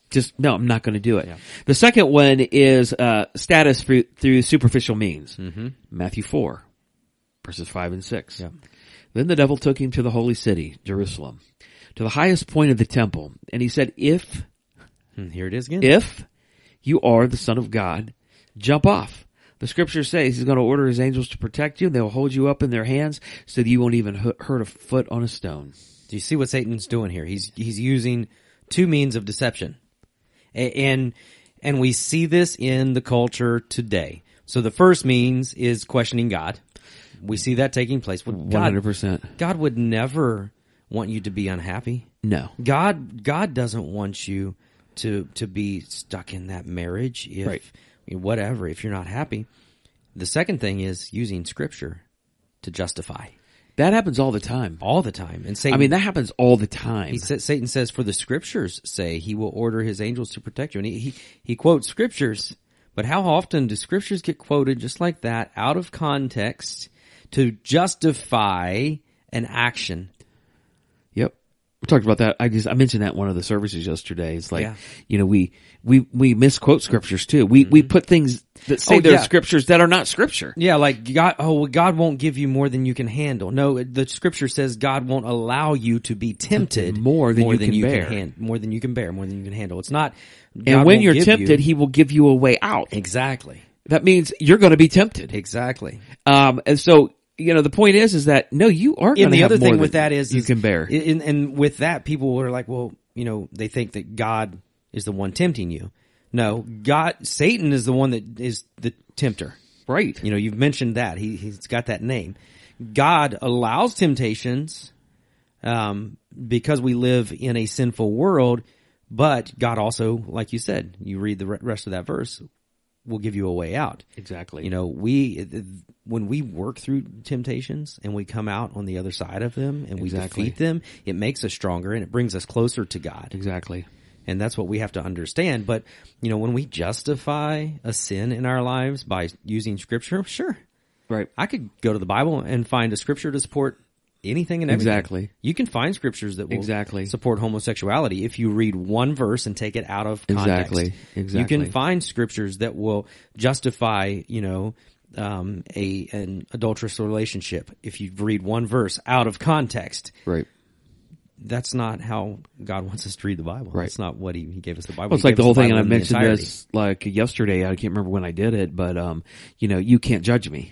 Just, no, I'm not going to do it. Yeah. The second one is uh, status through, through superficial means. Mm-hmm. Matthew four, verses five and six. Yeah. Then the devil took him to the holy city, Jerusalem, to the highest point of the temple. And he said, if, And here it is again. if you are the Son of God, jump off. The scripture says he's going to order his angels to protect you. And they'll hold you up in their hands so that you won't even hu- hurt a foot on a stone. Do you see what Satan's doing here? He's he's using two means of deception. A- And and we see this in the culture today. So the first means is questioning God. We see that taking place. Well, one God, hundred percent. God would never want you to be unhappy. No. God God doesn't want you to to be stuck in that marriage if Right. I mean, whatever, if you're not happy. The second thing is using scripture to justify That happens all the time. all the time. And Satan I mean, that happens all the time. He says, Satan says, for the scriptures say he will order his angels to protect you. And he, he, he quotes scriptures, but how often do scriptures get quoted just like that out of context to justify an action? Yep. We talked about that. I just, I mentioned that in one of the services yesterday. It's like, Yeah. you know, we, we, we misquote scriptures too. We, we put things that say Oh, they're yeah. scriptures that are not scripture. Yeah, like God, oh, well, God won't give you more than you can handle. No, the scripture says God won't allow you to be tempted More than you can bear. hand, more than you can bear, more than you can handle. It's not, And God when won't you're give tempted, you- he will give you a way out. exactly, That means you're going to be tempted. exactly. Um, and so, you know, the point is, is that no, you are going And to the have other more thing with than that is you is- can bear. And, and with that, people are like, well, you know, they think that God is the one tempting you. No, God, Satan is the one that is the tempter. Right. You know, you've mentioned that. He, he's got that name. God allows temptations, um, because we live in a sinful world, but God also, like you said, you read the re- rest of that verse, will give you a way out. Exactly. You know, we, when we work through temptations and we come out on the other side of them and we Exactly. defeat them, it makes us stronger and it brings us closer to God. Exactly. And that's what we have to understand. But, you know, when we justify a sin in our lives by using scripture, sure. Right. I could go to the Bible and find a scripture to support anything and everything. Exactly. You can find scriptures that will Exactly. support homosexuality if you read one verse and take it out of context. Exactly. Exactly. You can find scriptures that will justify, you know, um, a an adulterous relationship if you read one verse out of context. Right. That's not how God wants us to read the Bible. Right. That's not what He, he gave us the Bible. Well, it's He like gave the us whole thing, and Bible I in the mentioned entirety. this like yesterday. I can't remember when I did it, but um, you know, you can't judge me.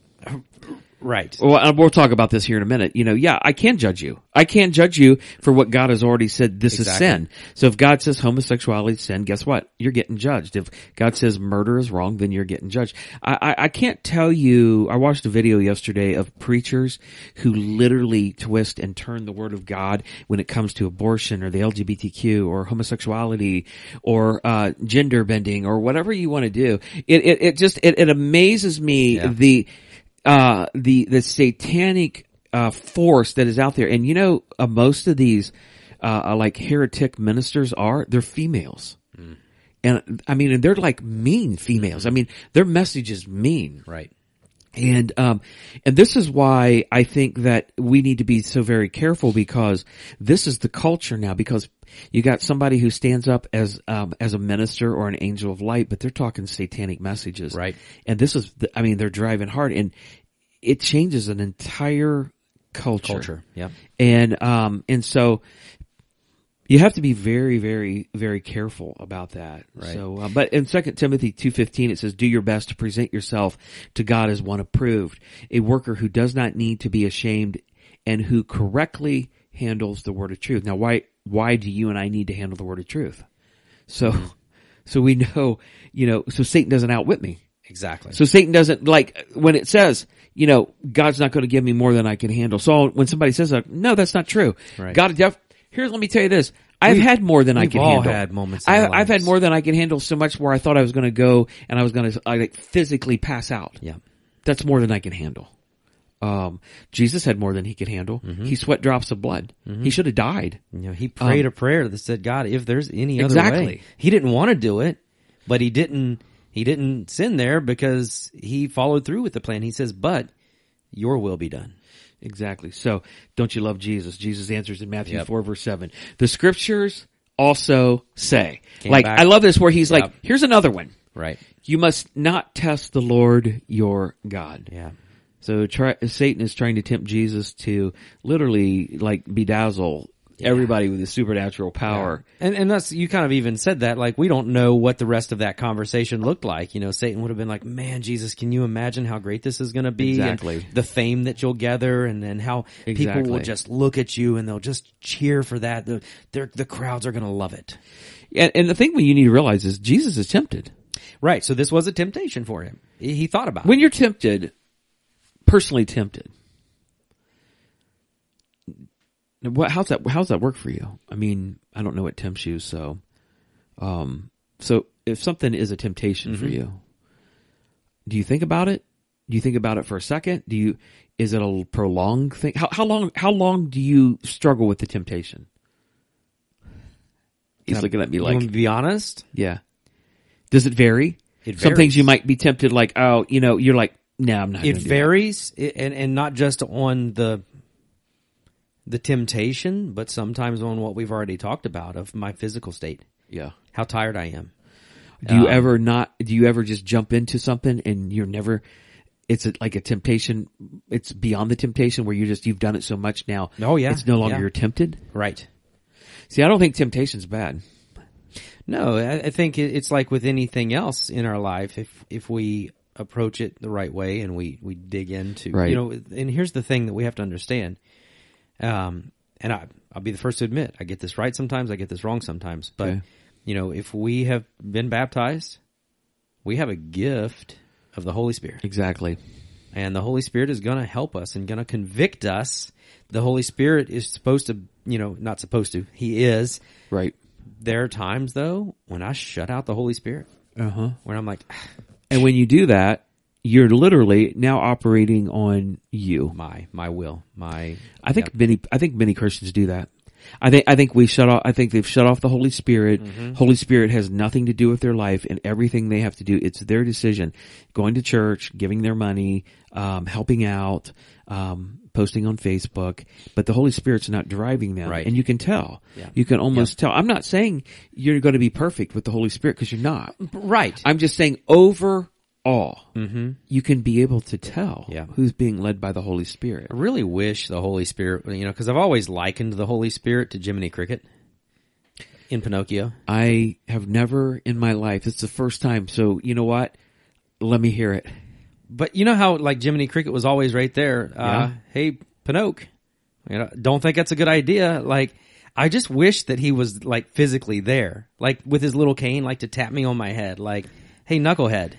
Right. Well, and we'll talk about this here in a minute. You know, yeah, I can judge you. I can't judge you for what God has already said this Exactly. is sin. So if God says homosexuality is sin, guess what? You're getting judged. If God says murder is wrong, then you're getting judged. I, I, I can't tell you, I watched a video yesterday of preachers who literally twist and turn the word of God when it comes to abortion or the L G B T Q or homosexuality or uh gender bending or whatever you want to do. It, it, it just, it, it amazes me Yeah. the, uh, the, the satanic, uh, force that is out there. And you know, uh, most of these, uh, like heretic ministers are, they're females. Mm. And I mean, and they're like mean females. I mean, their message is mean. Right. And, um, and this is why I think that we need to be so very careful because this is the culture now because you got somebody who stands up as, um, as a minister or an angel of light, but they're talking satanic messages. Right. And this is, the, I mean, they're driving hard and it changes an entire culture. Culture. Yeah. And, um, and so, you have to be very, very, very careful about that. Right. So, uh, but in Second Timothy two fifteen, it says, "Do your best to present yourself to God as one approved, a worker who does not need to be ashamed, and who correctly handles the word of truth." Now, why why do you and I need to handle the word of truth? So, Mm-hmm. so we know, you know, so Satan doesn't outwit me. Exactly. So Satan doesn't, like, when it says, you know, God's not going to give me more than I can handle. So when somebody says that, no, that's not true. Right. God, def- here's, let me tell you this. I've We've- had more than I we've can all handle. had moments in I, our I've had lives. more than I can handle so much where I thought I was going to go and I was going to like physically pass out. Yeah. That's more than I can handle. Um, Jesus had more than he could handle. Mm-hmm. He sweat drops of blood. He should have died. You know, he prayed Um, a prayer that said, God, if there's any other Exactly. way. He didn't want to do it, but he didn't, he didn't sin there because he followed through with the plan. He says, but your will be done. Exactly. So, don't you love Jesus? Jesus answers in Matthew Yep. four verse seven. The scriptures also say. Came like, back. I love this where he's Yep. like, here's another one. Right. You must not test the Lord your God. Yeah. So try, Satan is trying to tempt Jesus to literally like bedazzle everybody with his supernatural power. Yeah. And and that's, you kind of even said that, like, we don't know what the rest of that conversation looked like. You know, Satan would have been like, man, Jesus, can you imagine how great this is going to be? Exactly. And the fame that you'll gather, and then how Exactly. people will just look at you and they'll just cheer for that. The, they're, the crowds are going to love it. And, and the thing we you need to realize is Jesus is tempted. Right. So this was a temptation for him. He, he thought about When it. you're tempted, personally tempted, what, how's that, how's that work for you? I mean, I don't know what tempts you, so, um, so if something is a temptation Mm-hmm. for you, do you think about it? Do you think about it for a second? Do you, is it a prolonged thing? How, how long, how long do you struggle with the temptation? He's Now, looking at me you want like, me to be honest? yeah. Does it vary? It Some things varies. you might be tempted like, oh, you know, you're like, no, nah, I'm not It gonna do that. varies, it- and and not just on the the temptation, but sometimes on what we've already talked about of my physical state, Yeah. how tired I am. Do you Um, ever not, do you ever just jump into something and you're never, it's a, like a temptation, it's beyond the temptation where you just, you've done it so much now. Oh, yeah. It's no longer Yeah. you're tempted. Right. See, I don't think temptation's bad. No, I, I think it- it's like with anything else in our life. If if we approach it the right way and we we dig into, Right. you know, and here's the thing that we have to understand. Um, and I I'll be the first to admit I get this right sometimes, I get this wrong sometimes. But Okay. you know, if we have been baptized, we have a gift of the Holy Spirit. Exactly. And the Holy Spirit is going to help us and going to convict us. The Holy Spirit is supposed to, you know, not supposed to. He is. Right. There are times, though, when I shut out the Holy Spirit. Uh-huh. When I'm like, And when you do that, you're literally now operating on you. my my will, my. I think Yep. many, I think many Christians do that. I think, I think we shut off, I think they've shut off the Holy Spirit. Mm-hmm. Holy Spirit has nothing to do with their life and everything they have to do. It's their decision. Going to church, giving their money, um, helping out, um, posting on Facebook, but the Holy Spirit's not driving them. Right. And you can tell. Yeah. You can almost tell. I'm not saying you're going to be perfect with the Holy Spirit because you're not. Right. I'm just saying overall, Mm-hmm. you can be able to tell Yeah. who's being led by the Holy Spirit. I really wish the Holy Spirit, you know, because I've always likened the Holy Spirit to Jiminy Cricket in Pinocchio. I have never in my life, it's the first time, so you know what? Let me hear it. But you know how, like, Jiminy Cricket was always right there. Uh, Yeah. Hey, Pinocchio, you know, don't think that's a good idea. Like, I just wish that he was, like, physically there, like, with his little cane, like, to tap me on my head, like, hey, knucklehead.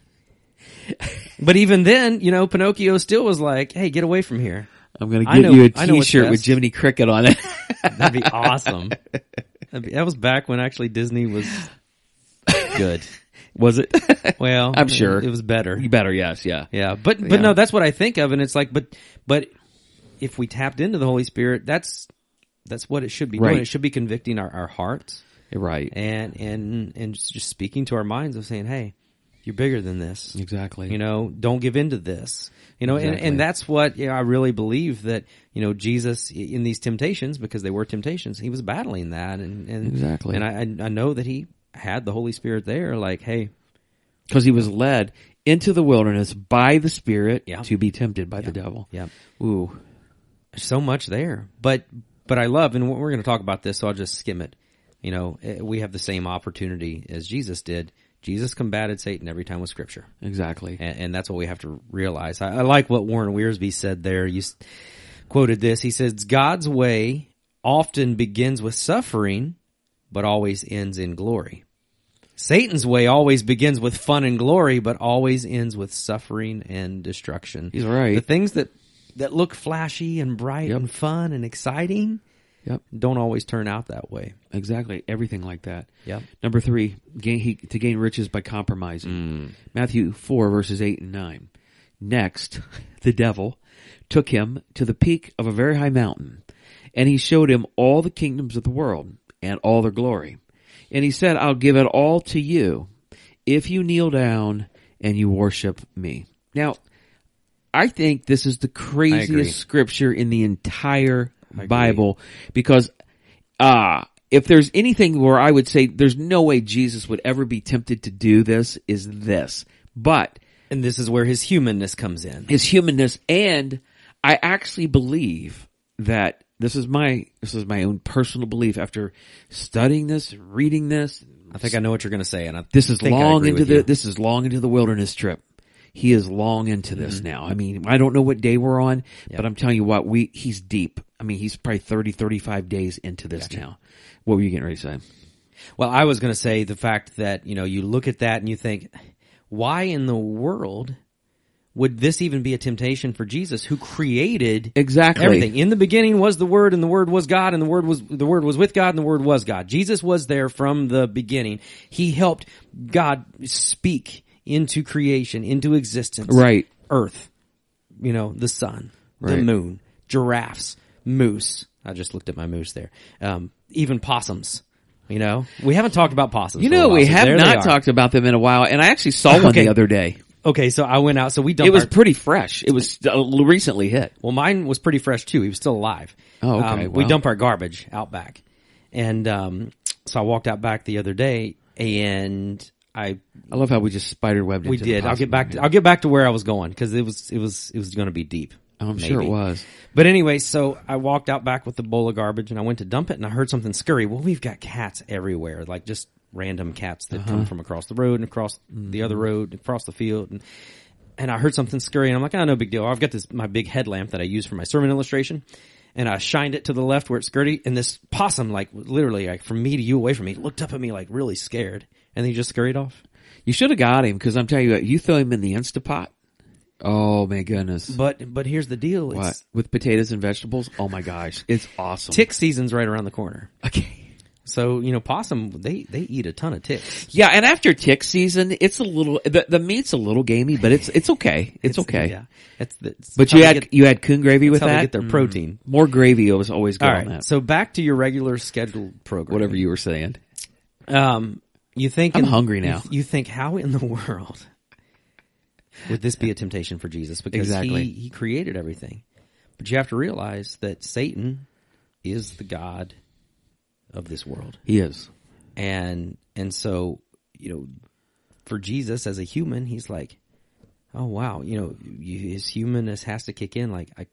But even then, you know, Pinocchio still was like, hey, get away from here. I'm going I to know- give you I a know what's t-shirt with best. Jiminy Cricket on it. That'd be awesome. That'd be, that was back when actually Disney was good. Was it? Well, I'm sure. it, it was better. You better, yes, yeah. Yeah, but but Yeah. no, that's what I think of, and it's like, but but if we tapped into the Holy Spirit, that's that's what it should be Right. doing. It should be convicting our, our hearts You're right. and and and just speaking to our minds of saying, hey, you're bigger than this. Exactly. You know, don't give in to this. You know, and, Exactly. and that's what, you know, I really believe that, you know, Jesus in these temptations, because they were temptations, he was battling that, and, and Exactly. and I I know that he had the Holy Spirit there, like, hey, Because he was led into the wilderness by the Spirit Yeah. to be tempted by the devil. yeah, Ooh. there's so much there. But but I love, and we're going to talk about this, so I'll just skim it. You know, eh, we have the same opportunity as Jesus did. Jesus combated Satan every time with Scripture. Exactly. And, and that's what we have to realize. I, I like what Warren Wiersbe said there. You s- quoted this. He says, God's way often begins with suffering, but always ends in glory. Satan's way always begins with fun and glory, but always ends with suffering and destruction. He's right. The things that, that look flashy and bright Yep. and fun and exciting Yep. don't always turn out that way. Exactly. Everything like that. Yep. Number three, gain, he, to gain riches by compromising. Matthew four verses eight and nine. Next, the devil took him to the peak of a very high mountain, and he showed him all the kingdoms of the world and all their glory. And he said, I'll give it all to you if you kneel down and you worship me. Now, I think this is the agree. craziest scripture in the entire Bible because, uh, if there's anything where I would say there's no way Jesus would ever be tempted to do this, is this. But And this is where his humanness comes in. his humanness, and I actually believe that this is my this is my own personal belief after studying this, reading this. I think I know what you're going to say, and I This is think I long agree into with the you. this is long into the wilderness trip. He is long into this Mm-hmm. now. I mean, I don't know what day we're on, Yep. but I'm telling you what, we he's deep. I mean, he's probably thirty, thirty-five days into this Gotcha. now. What were you getting ready to say? Well, I was going to say the fact that, you know, you look at that and you think, why in the world would this even be a temptation for Jesus, who created Exactly. everything? In the beginning was the Word, and the Word was God, and the Word was the Word was with God, and the Word was God. Jesus was there from the beginning. He helped God speak into creation, into existence. Right. Earth, you know, the sun, the Right. moon, giraffes, moose. I just looked at my moose there. Um, even possums. You know, we haven't talked about possums. You for a know, while, we so have there they not are. talked about them in a while, and I actually saw one Okay. the other day. Okay, so I went out. So we dumped. It was our- pretty fresh. It was uh, recently hit. well, mine was pretty fresh too. He was still alive. Oh, okay. Um, we Wow. dump our garbage out back, and um, so I walked out back the other day, and I I love how we just spider webbed. we into the did. I'll possum. get back. To, I'll get back to where I was going because it was it was it was going to be deep. Oh, I'm sure it maybe. was. But anyway, so I walked out back with the bowl of garbage, and I went to dump it, and I heard something scurry. Well, we've got cats everywhere, like just random cats that Uh-huh. come from across the road and across the other road, across the field, and and I heard something scurry, and I'm like, oh, no big deal. I've got this my big headlamp that I use for my sermon illustration, and I shined it to the left where it scurried, and this possum, like literally, like from me to you, away from me, looked up at me like really scared, and then he just scurried off. You should have got him, because I'm telling you what, you throw him in the Instapot. Oh my goodness. But but here's the deal: What? it's With potatoes and vegetables? Oh my gosh. It's awesome. tick season's right around the corner. Okay. So, you know, possum, they, they eat a ton of ticks. Yeah, and after tick season, it's a little, the, the meat's a little gamey, but it's, it's okay. It's, okay. Yeah. It's, it's But how you they had, get, you had coon gravy with how they that? get their protein. Mm. More gravy was always good All on right. that. So back to your regular scheduled program. Whatever you were saying. Um, you think, I'm hungry now. You, you think, how in the world would this be a temptation for Jesus? Because Exactly. he, he created everything. But you have to realize that Satan is the God of this world. He is. And, and so, you know, for Jesus as a human, he's like, oh wow, you know, you, his humanness has to kick in. Like, I,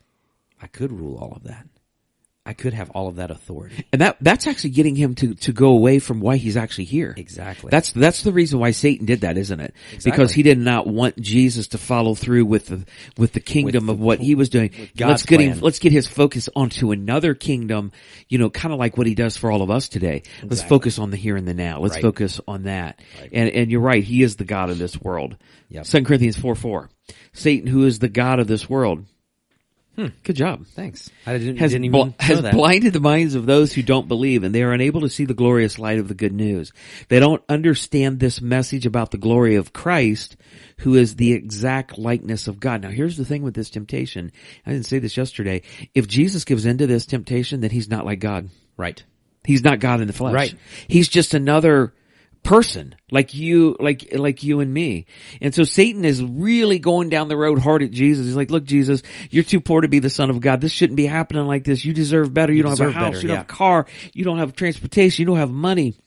I could rule all of that. I could have all of that authority. And that, that's actually getting him to, to go away from why he's actually here. Exactly. That's, that's the reason why Satan did that, isn't it? Exactly. Because he did not want Jesus to follow through with the, with the kingdom With of the- what he was doing. God's Let's get him, plan. let's get his focus onto another kingdom, you know, kind of like what he does for all of us today. Let's Exactly. focus on the here and the now. Let's Right. focus on that. Right. And, and you're right. He is the God of this world. Yep. Second Corinthians four four. Satan, who is the God of this world. Hmm. Good job. Thanks. I didn't, Has, didn't bl- even know has that. blinded the minds of those who don't believe, and they are unable to see the glorious light of the good news. They don't understand this message about the glory of Christ, who is the exact likeness of God. Now here's the thing with this temptation. I didn't say this yesterday. If Jesus gives into this temptation, then he's not like God. Right. He's not God in the flesh. Right. He's just another person like you, like, like you and me. And so Satan is really going down the road hard at Jesus. He's like, look, Jesus, you're too poor to be the son of God. This shouldn't be happening like this. You deserve better. You, You don't have a deserve house. better, you don't yeah. have a car. You don't have transportation. You don't have money.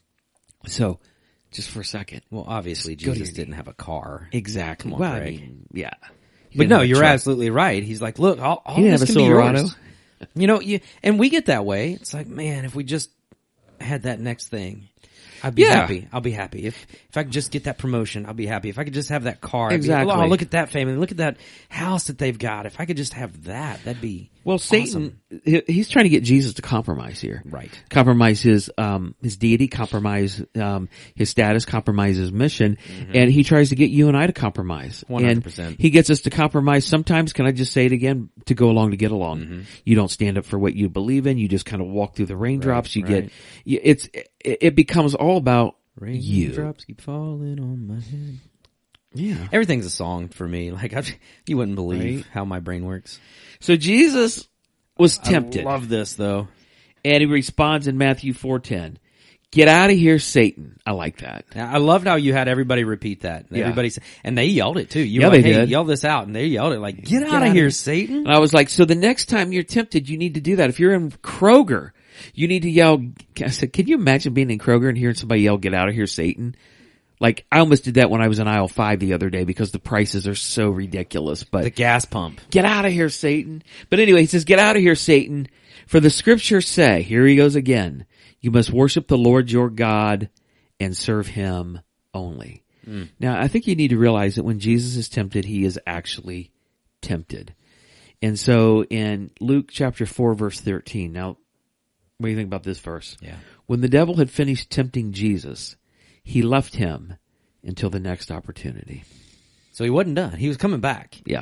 So just for a second. Well, obviously Just go to Jesus your didn't have a car. Exactly. Come on, well, I Greg. mean, yeah. He But didn't no, have a you're truck. absolutely right. He's like, look, all, all He didn't this have a can be Silverado. yours. You know, you, and we get that way. It's like, man, if we just had that next thing, I'd be Yeah. happy. I'll be happy. If if I could just get that promotion, I'll be happy. If I could just have that car, I'd be- Exactly. oh, look at that family. Look at that house that they've got. If I could just have that, that'd be Well, Satan, awesome. he- he's trying to get Jesus to compromise here. Right. Compromise his, um, his deity, compromise, um, his status, compromise his mission, and he tries to get you and I to compromise. one hundred percent. And he gets us to compromise sometimes, can I just say it again, to go along to get along. Mm-hmm. You don't stand up for what you believe in, you just kind of walk through the raindrops, you right. get, you- it's, it, it becomes all about you. Raindrops keep falling on my head. Yeah. Everything's a song for me. Like I, you wouldn't believe Right. how my brain works. So Jesus was tempted. I love this though. And he responds in Matthew four ten. Get out of here, Satan. I like that. I loved how you had everybody repeat that. Yeah. Everybody said, and they yelled it too. You Yeah, were like, they hey, did. yell this out, and they yelled it like, get, out outta of here, here. Satan. And I was like, so the next time you're tempted, you need to do that. If you're in Kroger You need to yell. I said, can you imagine being in Kroger and hearing somebody yell, "Get out of here, Satan"? Like, I almost did that when I was in aisle five the other day because the prices are so ridiculous. But The gas pump. get out of here, Satan. But anyway, he says, get out of here, Satan. For the scriptures say, here he goes again, you must worship the Lord your God and serve him only. Mm. Now, I think you need to realize that when Jesus is tempted, he is actually tempted. And so in Luke chapter four, verse thirteen, now, what do you think about this verse? Yeah. When the devil had finished tempting Jesus, he left him until the next opportunity. So he wasn't done. He was coming back. Yeah.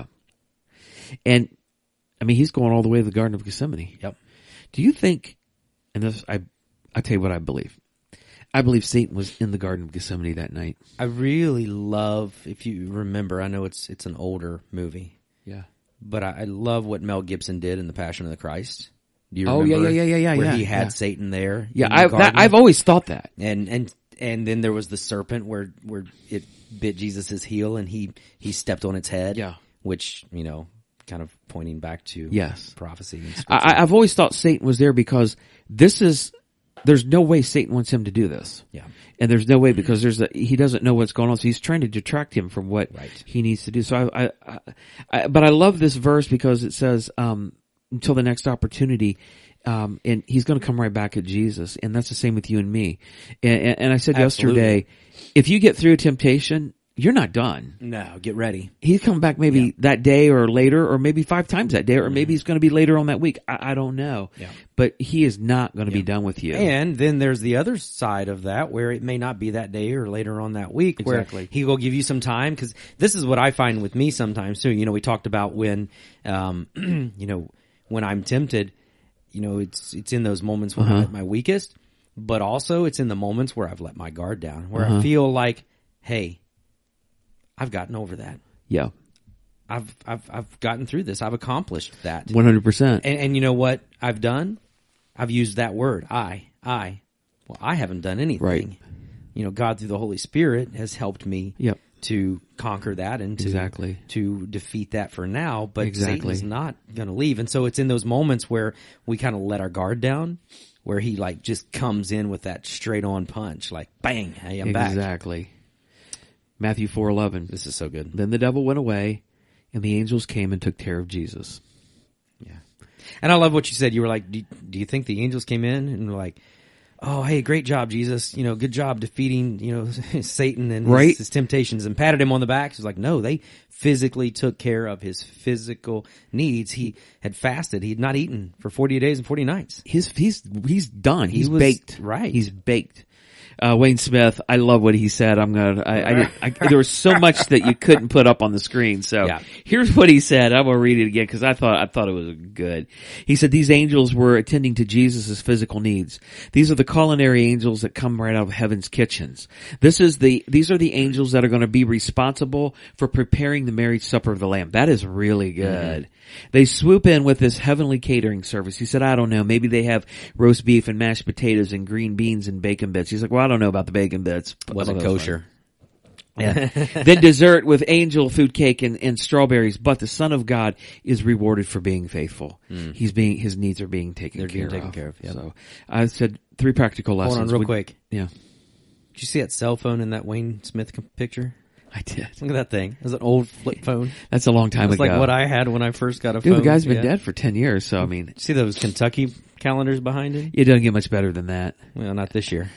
And, I mean, he's going all the way to the Garden of Gethsemane. Yep. Do you think, and this, I, I tell you what I believe. I believe Satan was in the Garden of Gethsemane that night. I really love, if you remember, I know it's it's an older movie, Yeah. but I, I love what Mel Gibson did in The Passion of the Christ. Do you Oh, remember? yeah, yeah, yeah, yeah, Where yeah, he had yeah. Satan there. Yeah, in the I, that, garden. I've always thought that. And and and then there was the serpent where where it bit Jesus' heel and he he stepped on its head. Yeah. Which, you know, kind of pointing back to Yes. prophecy. And I, I've always thought Satan was there because this is, there's no way Satan wants him to do this. Yeah. And there's no way because there's a, he doesn't know what's going on. So he's trying to detract him from what Right. he needs to do. So I, I, I, I, but I love this verse because it says, um, until the next opportunity. Um, and he's going to come right back at Jesus. And that's the same with you and me. And, and, and I said Absolutely. yesterday, if you get through a temptation, you're not done. No, get ready. He's coming back maybe Yeah. that day or later, or maybe five times that day, or maybe he's going to be later on that week. I, I don't know. Yeah. But he is not going to be done with you. And then there's the other side of that where it may not be that day or later on that week Exactly. where he will give you some time, because this is what I find with me sometimes too. You know, we talked about when, um, you know, when I'm tempted, you know, it's it's in those moments when Uh-huh. I'm at my weakest, but also it's in the moments where I've let my guard down, where Uh-huh. I feel like, hey, I've gotten over that. Yeah. I've I've I've gotten through this. I've accomplished that. one hundred percent. And, and you know what I've done? I've used that word, I, I. Well, I haven't done anything. Right. You know, God through the Holy Spirit has helped me Yep. to conquer that and to, Exactly. to defeat that for now. But Exactly. Satan's not going to leave. And so it's in those moments where we kind of let our guard down, where he like just comes in with that straight on punch, like bang, hey, I'm back. Exactly. Matthew four eleven. This is so good. Then the devil went away, and the angels came and took care of Jesus. Yeah. And I love what you said. You were like, do, do you think the angels came in and were like, oh, hey, great job, Jesus. You know, good job defeating, you know, Satan and his, Right. his temptations, and patted him on the back. He was like, no, they physically took care of his physical needs. He had fasted. He had not eaten for forty days and forty nights. His, he's, he's done. He's was- baked. right. He's baked. Uh, Wayne Smith, I love what he said. I'm gonna, I, I, did- I, there was so much that you couldn't put up on the screen. So Yeah. here's what he said. I'm gonna read it again because I thought, I thought it was good. He said, these angels were attending to Jesus' physical needs. These are the culinary angels that come right out of heaven's kitchens. This is the, these are the angels that are going to be responsible for preparing the marriage supper of the Lamb. That is really good. Mm-hmm. They swoop in with this heavenly catering service. He said, I don't know, maybe they have roast beef and mashed potatoes and green beans and bacon bits. He's like, well, I don't know about the bacon bits. Wasn't kosher. Yeah. Then dessert with angel food cake and, and strawberries, but the Son of God is rewarded for being faithful. Mm. He's being, his needs are being taken They're care being taken of. care of, yep. So I said three practical lessons. Hold on real Would- quick. Yeah. Did you see that cell phone in that Wayne Smith com- picture? I did. Look at that thing. It was an old flip phone. That's a long time It's ago. like what I had when I first got a Dude, phone. the guy's been Yeah. dead for ten years, so I mean, See those Kentucky calendars behind him? it doesn't get much better than that. Well, not this year.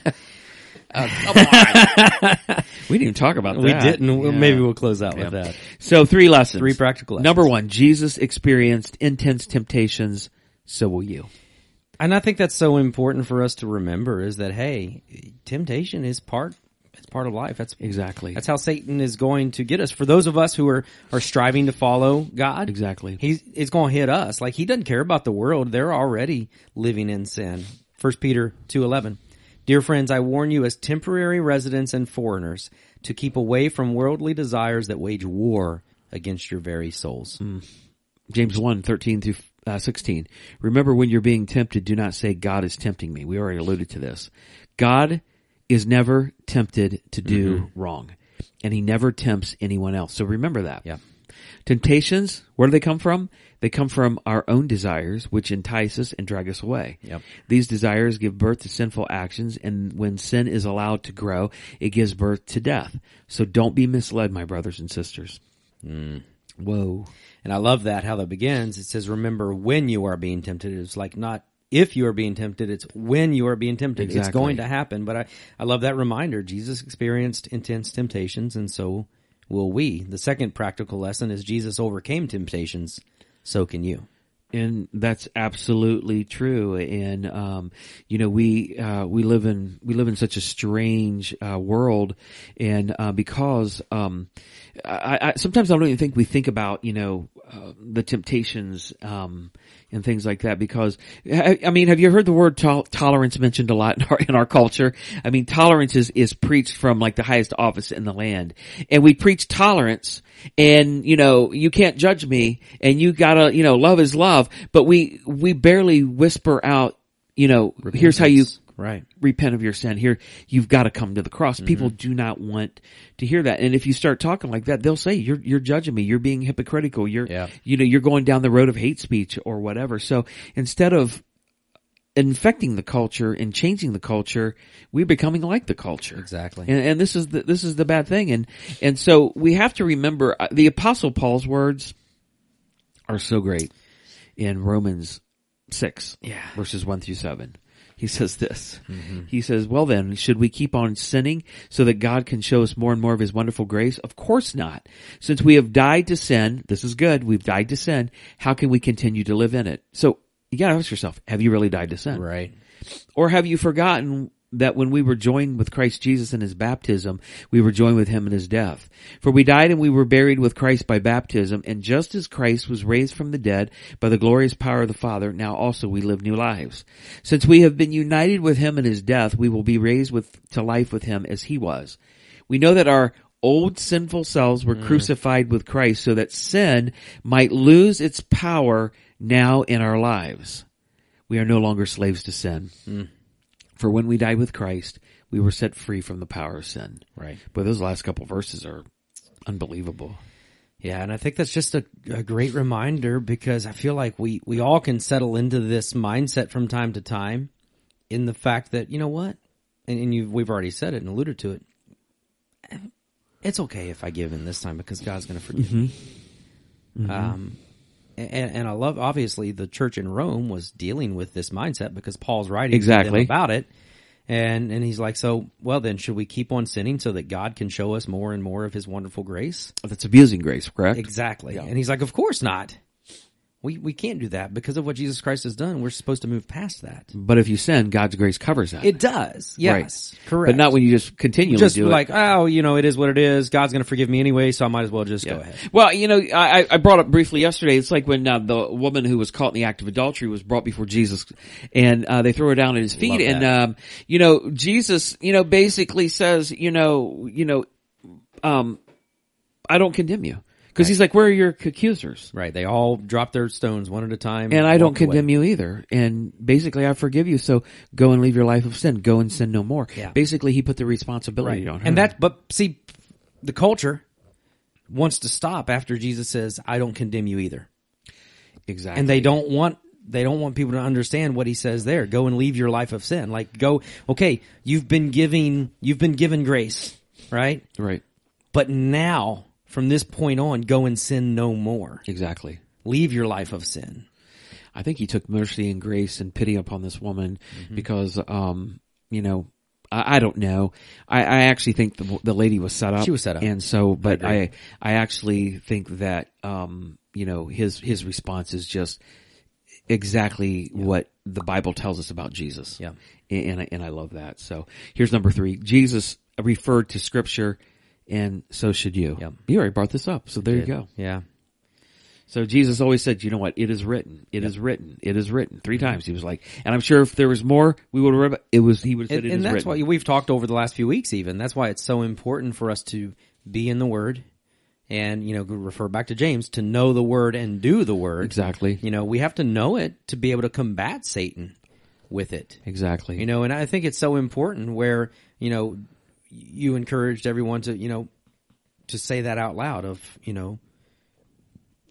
We didn't even talk about that. We didn't. Well, Yeah. Maybe we'll close out Yeah. with that. So three lessons. Three practical lessons. Number one, Jesus experienced intense temptations, so will you. And I think that's so important for us to remember is that, hey, temptation is part, it's part of life. That's Exactly. That's how Satan is going to get us. For those of us who are, are striving to follow God. Exactly. He's, it's going to hit us. Like he doesn't care about the world. They're already living in sin. First Peter two eleven. Dear friends, I warn you as temporary residents and foreigners to keep away from worldly desires that wage war against your very souls. Mm. James one, thirteen through uh, sixteen. Remember when you're being tempted, do not say God is tempting me. We already alluded to this. God is never tempted to do mm-hmm. wrong. And he never tempts anyone else. So remember that. Yeah. Temptations, where do they come from? They come from our own desires, which entice us and drag us away. Yep. These desires give birth to sinful actions, and when sin is allowed to grow, it gives birth to death. So don't be misled, my brothers and sisters. Mm. Whoa. And I love that, how that begins. It says, remember when you are being tempted. It's like not if you are being tempted, it's when you are being tempted. Exactly. It's going to happen. But I, I love that reminder. Jesus experienced intense temptations, and so will we. The second practical lesson is Jesus overcame temptations. So can you. And that's absolutely true. And, um, you know, we, uh, we live in, we live in such a strange, uh, world. And, uh, because, um, I, I, sometimes I don't even think we think about, you know, uh, the temptations, um, and things like that because, I, I mean, have you heard the word to- tolerance mentioned a lot in our, in our culture? I mean, tolerance is, is preached from like the highest office in the land. And we preach tolerance and, you know, you can't judge me and you gotta, you know, love is love, but we, we barely whisper out, you know, Repentance. Here's how you right. repent of your sin. Here, you've got to come to the cross. Mm-hmm. People do not want to hear that. And if you start talking like that, they'll say, you're, you're judging me. You're being hypocritical. You're, Yeah. you know, you're going down the road of hate speech or whatever. So instead of infecting the culture and changing the culture, we're becoming like the culture. Exactly. And, and this is the, this is the bad thing. And, and so we have to remember uh, the Apostle Paul's words are so great in Romans six, Yeah. verses one through seven. He says this. Mm-hmm. He says, well then, should we keep on sinning so that God can show us more and more of his wonderful grace? Of course not. Since we have died to sin, this is good, we've died to sin, how can we continue to live in it? So you gotta ask yourself, have you really died to sin? Right. Or have you forgotten that when we were joined with Christ Jesus in his baptism, we were joined with him in his death? For we died and we were buried with Christ by baptism, and just as Christ was raised from the dead by the glorious power of the Father, now also we live new lives. Since we have been united with him in his death, we will be raised with to life with him as he was. We know that our old sinful selves were mm. crucified with Christ so that sin might lose its power now in our lives. We are no longer slaves to sin. Mm. For when we died with Christ, we were set free from the power of sin. Right. But those last couple verses are unbelievable. Yeah, and I think that's just a, a great reminder because I feel like we, we all can settle into this mindset from time to time in the fact that, you know what? And, and you we've already said it and alluded to it. It's okay if I give in this time because God's going to forgive mm-hmm. me. Mm-hmm. Um, and, and I love, obviously, the church in Rome was dealing with this mindset because Paul's writing exactly. to them about it. And and he's like, so, well, then, should we keep on sinning so that God can show us more and more of his wonderful grace? That's abusing grace, correct? Exactly. Yeah. And he's like, of course not. We we can't do that because of what Jesus Christ has done. We're supposed to move past that. But if you sin, God's grace covers that. It does. Yes. Right. Correct. But not when you just continually just do it. like, oh, you know, it is what it is. God's going to forgive me anyway, so I might as well just yeah. go ahead. Well, you know, I, I brought up briefly yesterday, it's like when uh, the woman who was caught in the act of adultery was brought before Jesus and uh, they threw her down at his feet. And, um, you know, Jesus, you know, basically says, you know, you know, um, I don't condemn you. Because right. he's like, where are your accusers? Right. They all drop their stones one at a time. And I don't condemn away. you either. And basically, I forgive you. So go and leave your life of sin. Go and sin no more. Yeah. Basically, he put the responsibility right. on her. And that, but see, the culture wants to stop after Jesus says, I don't condemn you either. Exactly. And they don't want, they don't want people to understand what he says there. Go and leave your life of sin. Like go, okay, you've been giving, you've been given grace, right? Right. But now, from this point on, go and sin no more. Exactly. Leave your life of sin. I think he took mercy and grace and pity upon this woman mm-hmm. because, um, you know, I, I don't know. I, I actually think the, the lady was set up. She was set up. And so, but I, I, I actually think that, um, you know, his, his response is just exactly yeah. what the Bible tells us about Jesus. Yeah. And, and I, and I love that. So here's number three. Jesus referred to scripture, and so should you. Yep. You already brought this up, so there you go. Yeah. So Jesus always said, you know what? It is written. It yep. is written. It is written. Three times he was like, and I'm sure if there was more, we would have read it. Was, he would have said and, it and is that's written. why we've talked over the last few weeks even. That's why it's so important for us to be in the Word and, you know, refer back to James, to know the Word and do the Word. Exactly. You know, we have to know it to be able to combat Satan with it. Exactly. You know, and I think it's so important where, you know, you encouraged everyone to, you know, to say that out loud of, you know,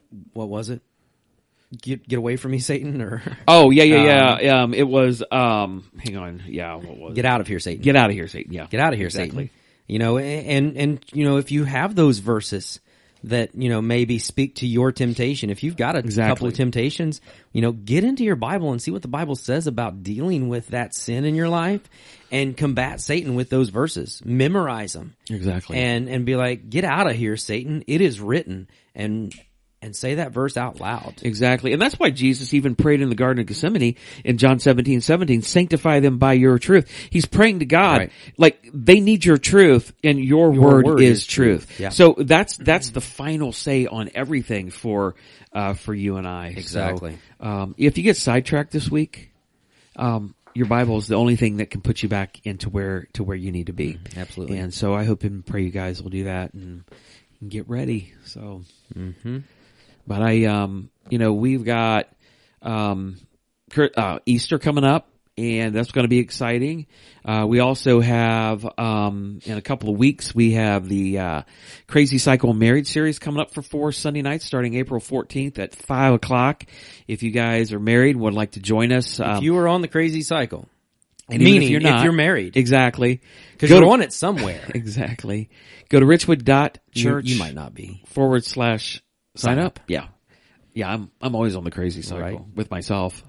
what was it? Get get away from me, Satan, or Oh, yeah, yeah, Um, yeah. Um, it was, um, hang on. Yeah, what was get it? out of here, Satan. Get out of here, Satan. Yeah. Get out of here, Exactly. Satan. You know, and, and, you know, if you have those verses that, you know, maybe speak to your temptation, if you've got a Exactly. couple of temptations, you know, get into your Bible and see what the Bible says about dealing with that sin in your life and combat Satan with those verses. Memorize them. Exactly. And, and be like, get out of here, Satan. It is written. And, and say that verse out loud. Exactly. And that's why Jesus even prayed in the Garden of Gethsemane in John seventeen seventeen, sanctify them by your truth. He's praying to God, Right. like they need your truth and your, Your word, word is is truth. truth. Yeah. So that's, that's the final say on everything for, uh, for you and I. Exactly. So, um, if you get sidetracked this week, um, your Bible is the only thing that can put you back into where, to where you need to be. Absolutely. And so I hope and pray you guys will do that and, and get ready. So. Mm-hmm. But I, um, you know, we've got, um, uh, Easter coming up and that's going to be exciting. Uh, we also have, um, in a couple of weeks, we have the, uh, Crazy Cycle Married series coming up for four Sunday nights starting April fourteenth at five o'clock. If you guys are married and would like to join us, um, If you were on the crazy cycle, and even meaning if you're not, if you're married, exactly. because Go you're to- on it somewhere. Exactly. Go to richwood dot church. You, you might not be. forward slash sign Sign up. up. Yeah. Yeah, I'm I'm always on the crazy cycle Right. with myself.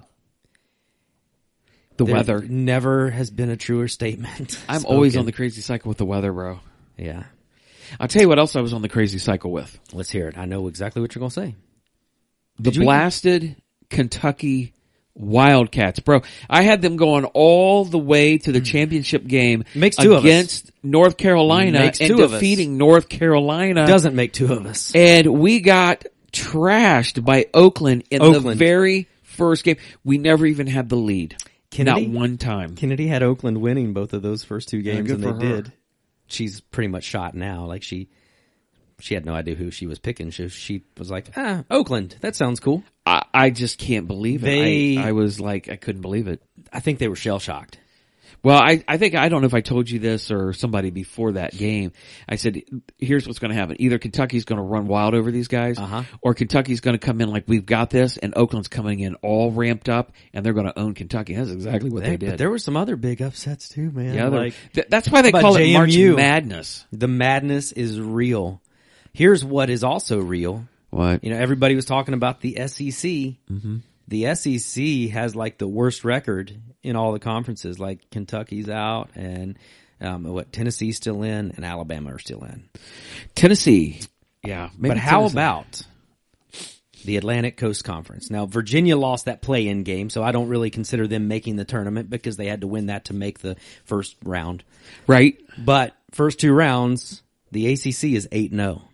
The There weather. never has been a truer statement. I'm spoken. always on the crazy cycle with the weather, bro. Yeah. I'll tell you what else I was on the crazy cycle with. Let's hear it. I know exactly what you're going to say. The Did you- blasted Kentucky Wildcats, bro. I had them going all the way to the championship game Makes two of us. against North Carolina Makes and two of us. defeating North Carolina. Doesn't make two of us. And we got trashed by Oakland in the Oakland. very first game. We never even had the lead. Kennedy? Not one time. Kennedy had Oakland winning both of those first two games, good and they for her. did. She's pretty much shot now. Like she, she had no idea who she was picking. She, she was like, ah, Oakland. That sounds cool. I, I just can't believe it. They- I, I was like, I couldn't believe it. I think they were shell shocked. Well, I, I think, I don't know if I told you this or somebody before that game. I said, here's what's going to happen. Either Kentucky's going to run wild over these guys, Uh-huh. or Kentucky's going to come in like, we've got this, and Oakland's coming in all ramped up, and they're going to own Kentucky. That's exactly what they, did. But there were some other big upsets too, man. yeah, they're- like th- that's why they about call it March J M U? Madness. the madness is real. Here's what is also real. What? You know, everybody was talking about the S E C. Mm-hmm. The S E C has like the worst record in all the conferences. Like Kentucky's out, and um, what Tennessee's still in, and Alabama are still in. Tennessee. Yeah. maybe But how Tennessee. about the Atlantic Coast Conference? Now, Virginia lost that play-in game, so I don't really consider them making the tournament because they had to win that to make the first round. Right. But first two rounds, the A C C is eight and oh.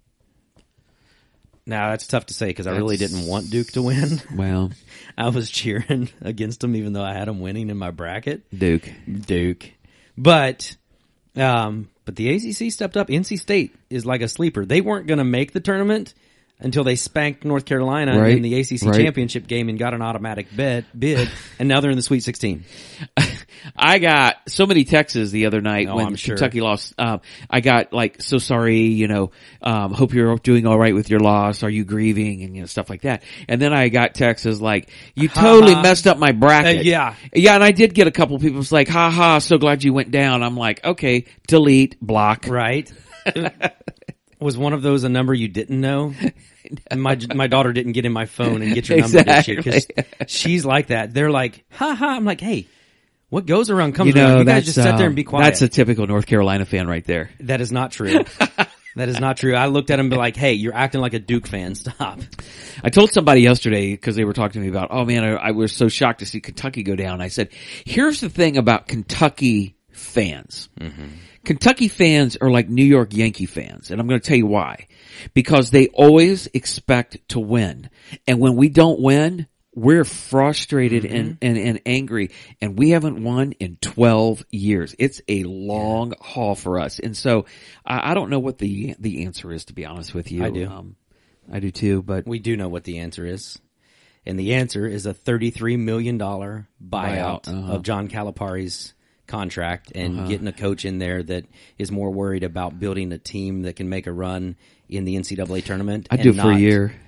Now, that's tough to say because I really That's- didn't want Duke to win. Well, I was cheering against them even though I had them winning in my bracket. Duke. Duke. But, um, but the A C C stepped up. N C State is like a sleeper. They weren't going to make the tournament until they spanked North Carolina Right. in the A C C Right. championship game and got an automatic bid, bid, and now they're in the Sweet sixteen. I got so many texts the other night Oh, when I'm sure. Kentucky lost. Um, I got like, so sorry, you know, um, hope you're doing all right with your loss. Are you grieving? And, you know, stuff like that. And then I got texts like, you totally Ha ha. messed up my bracket. Uh, yeah. Yeah. And I did get a couple people was like, ha ha, so glad you went down. I'm like, okay, delete, block. Right? Was one of those a number you didn't know? My my daughter didn't get in my phone and get your number this year because Exactly. she's like that. They're like, ha ha. I'm like, hey, what goes around comes You know, around. You guys that's, just sit there um, and be quiet. That's a typical North Carolina fan right there. That is not true. That is not true. I looked at him and be like, hey, you're acting like a Duke fan. Stop. I told somebody yesterday because they were talking to me about, oh man, I, I was so shocked to see Kentucky go down. I said, here's the thing about Kentucky fans. Mm-hmm. Kentucky fans are like New York Yankee fans, and I'm going to tell you why. Because they always expect to win. And when we don't win, we're frustrated mm-hmm. and, and, and angry, and we haven't won in twelve years. It's a long yeah. haul for us. And so I, I don't know what the the answer is, to be honest with you. I do. Um, I do too, but we do know what the answer is. And the answer is a thirty-three million dollars buyout, buyout. Uh-huh. of John Calipari's contract and uh-huh. getting a coach in there that is more worried about building a team that can make a run in the N C double A tournament. I'd do it for a year.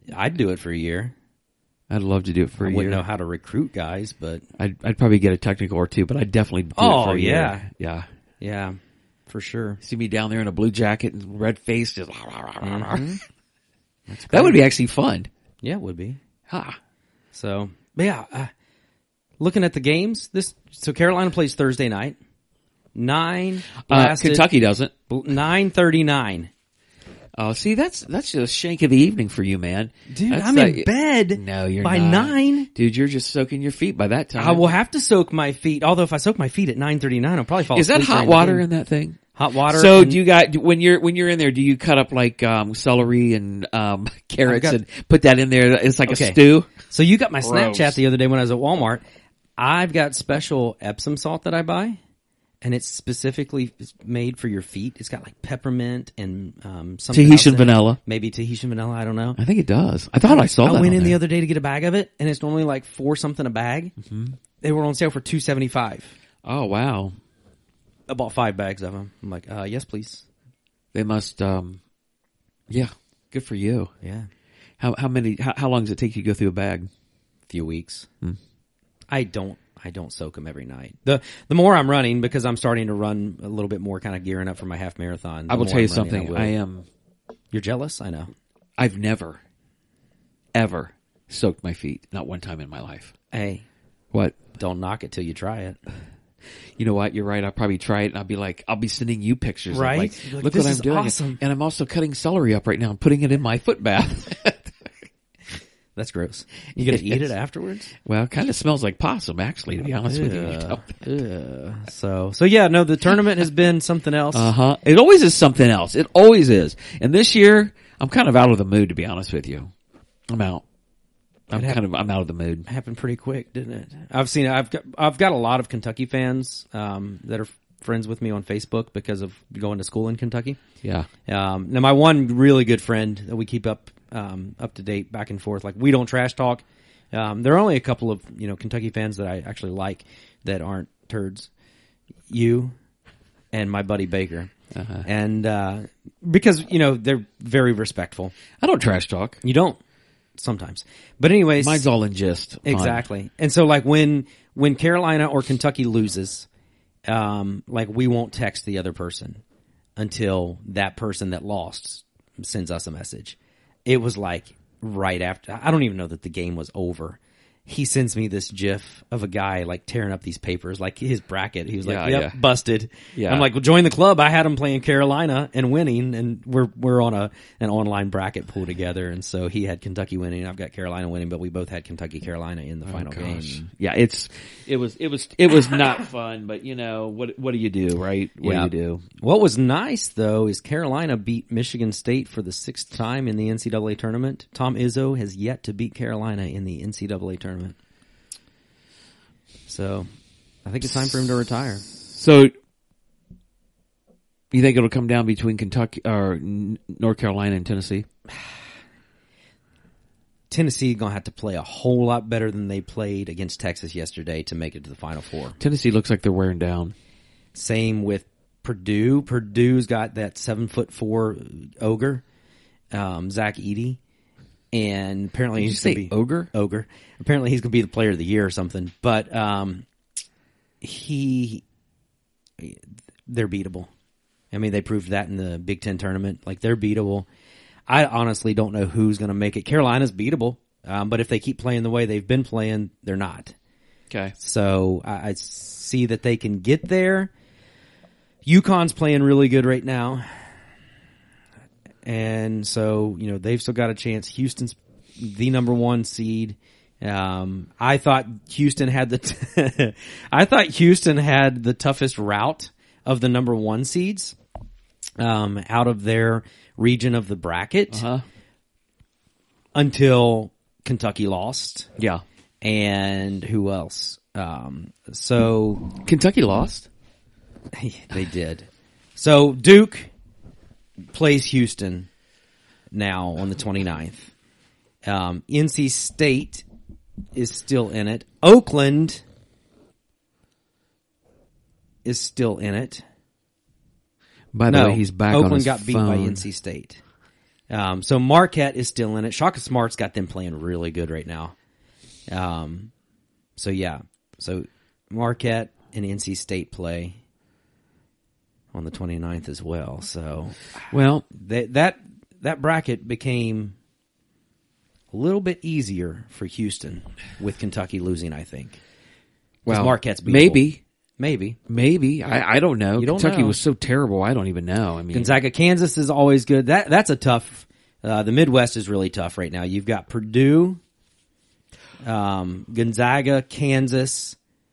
I'd do it for a year. I'd love to do it for I a wouldn't year. know how to recruit guys, but I'd, I'd probably get a technical or two, but I'd definitely do Oh, it for a year. yeah. Yeah. yeah, for sure. See me down there in a blue jacket and red face, just Mm-hmm. that would be actually fun. Yeah, it would be. Ha. So, but yeah, uh, looking at the games, this so Carolina plays Thursday night. Nine Uh, blasted, Kentucky doesn't. nine thirty nine. Oh, see, that's that's just a shank of the evening for you, man. Dude, That's I'm like- in bed. No, you're by not. nine. Dude, you're just soaking your feet by that time. I will have to soak my feet. Although if I soak my feet at nine thirty nine, I'll probably fall. Is that asleep hot during the water game. in that thing? Hot water. So and- do you got when you're when you're in there? Do you cut up like um, celery and um, carrots got- and put that in there? It's like Okay. a stew. So you got my Gross. Snapchat the other day when I was at Walmart. I've got special Epsom salt that I buy, and it's specifically made for your feet. It's got like peppermint and um, something else Tahitian in it. vanilla. Maybe Tahitian vanilla. I don't know. I think it does. I thought I saw I that. went on in the there. other day to get a bag of it, and it's normally like four something a bag. Mm-hmm. They were on sale for two seventy five. Oh wow, I bought five bags of them. I'm like, uh, yes, please. they must. Um, yeah, good for you. Yeah, How how many? How, how long does it take you to go through a bag? few weeks. Hmm. I don't. I don't soak them every night. The the more I'm running, because I'm starting to run a little bit more, kind of gearing up for my half marathon. I will the tell more you I'm running, something. will. I am. You're jealous? I know. I've never, ever soaked my feet. Not one time in my life. Hey, What? don't knock it till you try it. You know what? You're right. I'll probably try it and I'll be like, I'll be sending you pictures. Right? Of like, You're like, look "This what is I'm doing. awesome." And I'm also cutting celery up right now and putting it in my foot bath. That's gross. You gonna eat it Yes. afterwards? Well, it kind of smells like possum, actually, to be honest with you. Ugh. So, so yeah, no, the tournament has been something else. Uh huh. It always is something else. It always is. And this year, I'm kind of out of the mood, to be honest with you. I'm out. I'm It hap- kind of, I'm out of the mood. Happened pretty quick, didn't it? I've seen, I've got, I've got a lot of Kentucky fans, um, that are friends with me on Facebook because of going to school in Kentucky. Yeah. Um, now my one really good friend that we keep up, um, up to date back and forth, like we don't trash talk. Um, there are only a couple of, you know, Kentucky fans that I actually like that aren't turds. You and my buddy Baker. Uh-huh. And, uh, because, you know, they're very respectful. I don't trash talk. You don't sometimes, but anyways, Mine's all in gist. Fine. exactly. And so like when, when Carolina or Kentucky loses, um, like we won't text the other person until that person that lost sends us a message. It was like right after, I don't even know that the game was over. He sends me this GIF of a guy like tearing up these papers, like his bracket. He was like, Yeah, "Yep, yeah. busted." Yeah. I'm like, "Well, join the club." I had him playing Carolina and winning, and we're we're on a an online bracket pool together. And so he had Kentucky winning, I've got Carolina winning, but we both had Kentucky Carolina in the final Gosh. game. Yeah, it's, it was, it was, it was not fun, but you know, what, what do you do, right? What Yeah. do you do? What was nice though is Carolina beat Michigan State for the sixth time in the N C double A tournament. Tom Izzo has yet to beat Carolina in the N C double A tournament. So, I think it's time for him to retire. So, you think it'll come down between Kentucky or N- North Carolina and Tennessee? Tennessee gonna have to play a whole lot better than they played against Texas yesterday to make it to the Final Four. Tennessee looks like they're wearing down. Same with Purdue. Purdue's got that seven foot four ogre, um, Zach Edey, and apparently Did you he's say gonna be ogre? ogre. Apparently he's gonna be the player of the year or something. But um, he, they're beatable. I mean, they proved that in the Big Ten tournament. Like they're beatable. I honestly don't know who's going to make it. Carolina's beatable, um, but if they keep playing the way they've been playing, they're not. Okay. So I, I see that they can get there. UConn's playing really good right now. And so, you know, they've still got a chance. Houston's the number one seed. Um, I thought Houston had the, t- I thought Houston had the toughest route of the number one seeds, um, out of their region of the bracket Uh-huh. until Kentucky lost. Yeah. And who else? Um, so Kentucky lost? they did. So Duke plays Houston now on the twenty-ninth. Um, N C State is still in it. Oakland is still in it. By the No, way, he's back Oakland on his got beat phone. by N C State. Um, so Marquette is still in it. Shaka Smart's got them playing really good right now. Um, so yeah, so Marquette and N C State play on the twenty-ninth as well. So, well, that that that bracket became a little bit easier for Houston with Kentucky losing, I think. Well, Marquette's beatable. maybe, maybe, maybe. I, I don't know. You don't Kentucky know. was so terrible. I don't even know. I mean, Gonzaga, Kansas is always good. That that's a tough. Uh, the Midwest is really tough right now. You've got Purdue, um, Gonzaga, Kansas,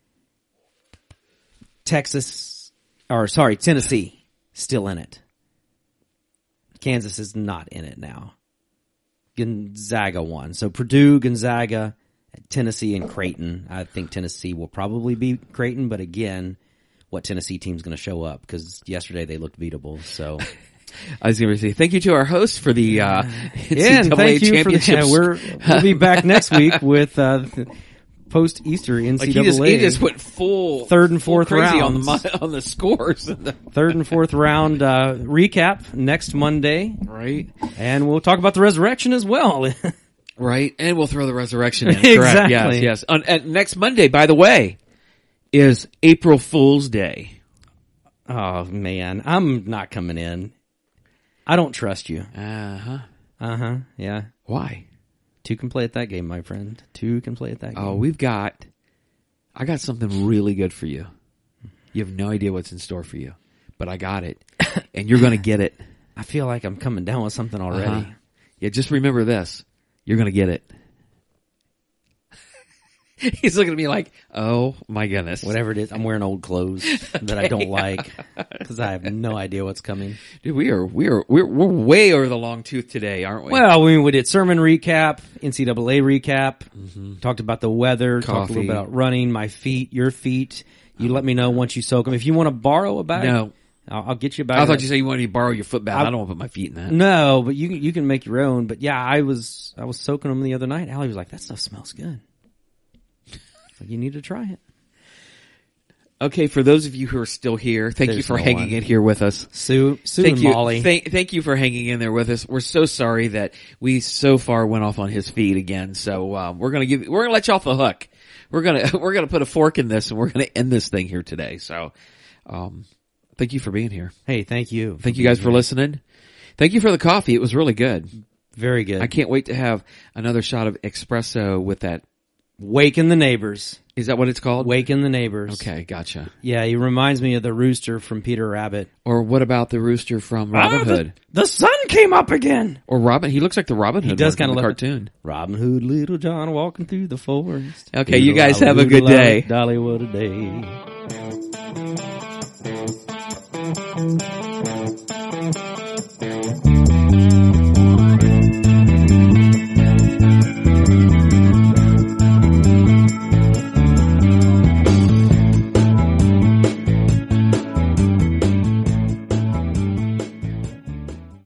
Texas, or sorry, Tennessee still in it. Kansas is not in it now. Gonzaga won. So Purdue, Gonzaga, Tennessee, and Creighton. I think Tennessee will probably beat Creighton, but again, what Tennessee team's going to show up? Because yesterday they looked beatable. So I was going to say thank you to our host for the uh, yeah, and thank you for the, championships. yeah, we're, we'll be back next week with uh, post Easter N C double A. Like he just, he just went full third and fourth full crazy rounds. on the on the scores. Third and fourth round uh, recap next Monday, Right, and we'll talk about the resurrection as well. right, and we'll throw the resurrection in. Correct. Exactly. Yes, yes. On, and next Monday, by the way, is April Fool's Day. Oh man, I'm not coming in. I don't trust you. Uh huh. Uh huh. Yeah. Why? Two can play at that game, my friend. Two can play at that game. Oh, we've got. I got something really good for you. You have no idea what's in store for you, but I got it, and you're going to get it. I feel like I'm coming down with something already. Uh-huh. Yeah, just remember this: you're going to get it. He's looking at me like, "Oh my goodness!" Whatever it is, I'm wearing old clothes that I don't like because I have no idea what's coming. Dude, we are we are we're we're way over the long tooth today, aren't we? Well, we, we did sermon recap, N C double A recap, mm-hmm. talked about the weather, Coffee. talked a little about running, my feet, your feet. You let me know once you soak them. If you want to borrow a bag, no, I'll, I'll get you a bag. I thought you said you wanted to borrow your foot bath. I, I don't want to put my feet in that. No, but you you can make your own. But yeah, I was I was soaking them the other night. Allie was like, "That stuff smells good." Like, you need to try it. Okay, for those of you who are still here, thank There's you for no hanging one. in here with us. Sue, Sue Thank and you, Molly. Thank, thank you for hanging in there with us. We're so sorry that we so far went off on his feet again. So um, we're gonna give, we're gonna let you off the hook. We're gonna we're gonna put a fork in this, and we're gonna end this thing here today. So, um, thank you for being here. Hey, thank you. Thank you guys for listening. Thank you for the coffee. It was really good. Very good. I can't wait to have another shot of espresso with that. Waken the neighbors. Is that what it's called? Waken the neighbors. Okay, gotcha. Yeah, he reminds me of the rooster from Peter Rabbit. Or what about the rooster from Robin Ah, Hood? The, the sun came up again. Or Robin, he looks like the Robin Hood. He does kind of look cartoon. Robin Hood, Little John walking through the forest. Okay, you guys have a good day. Dolly, what a day.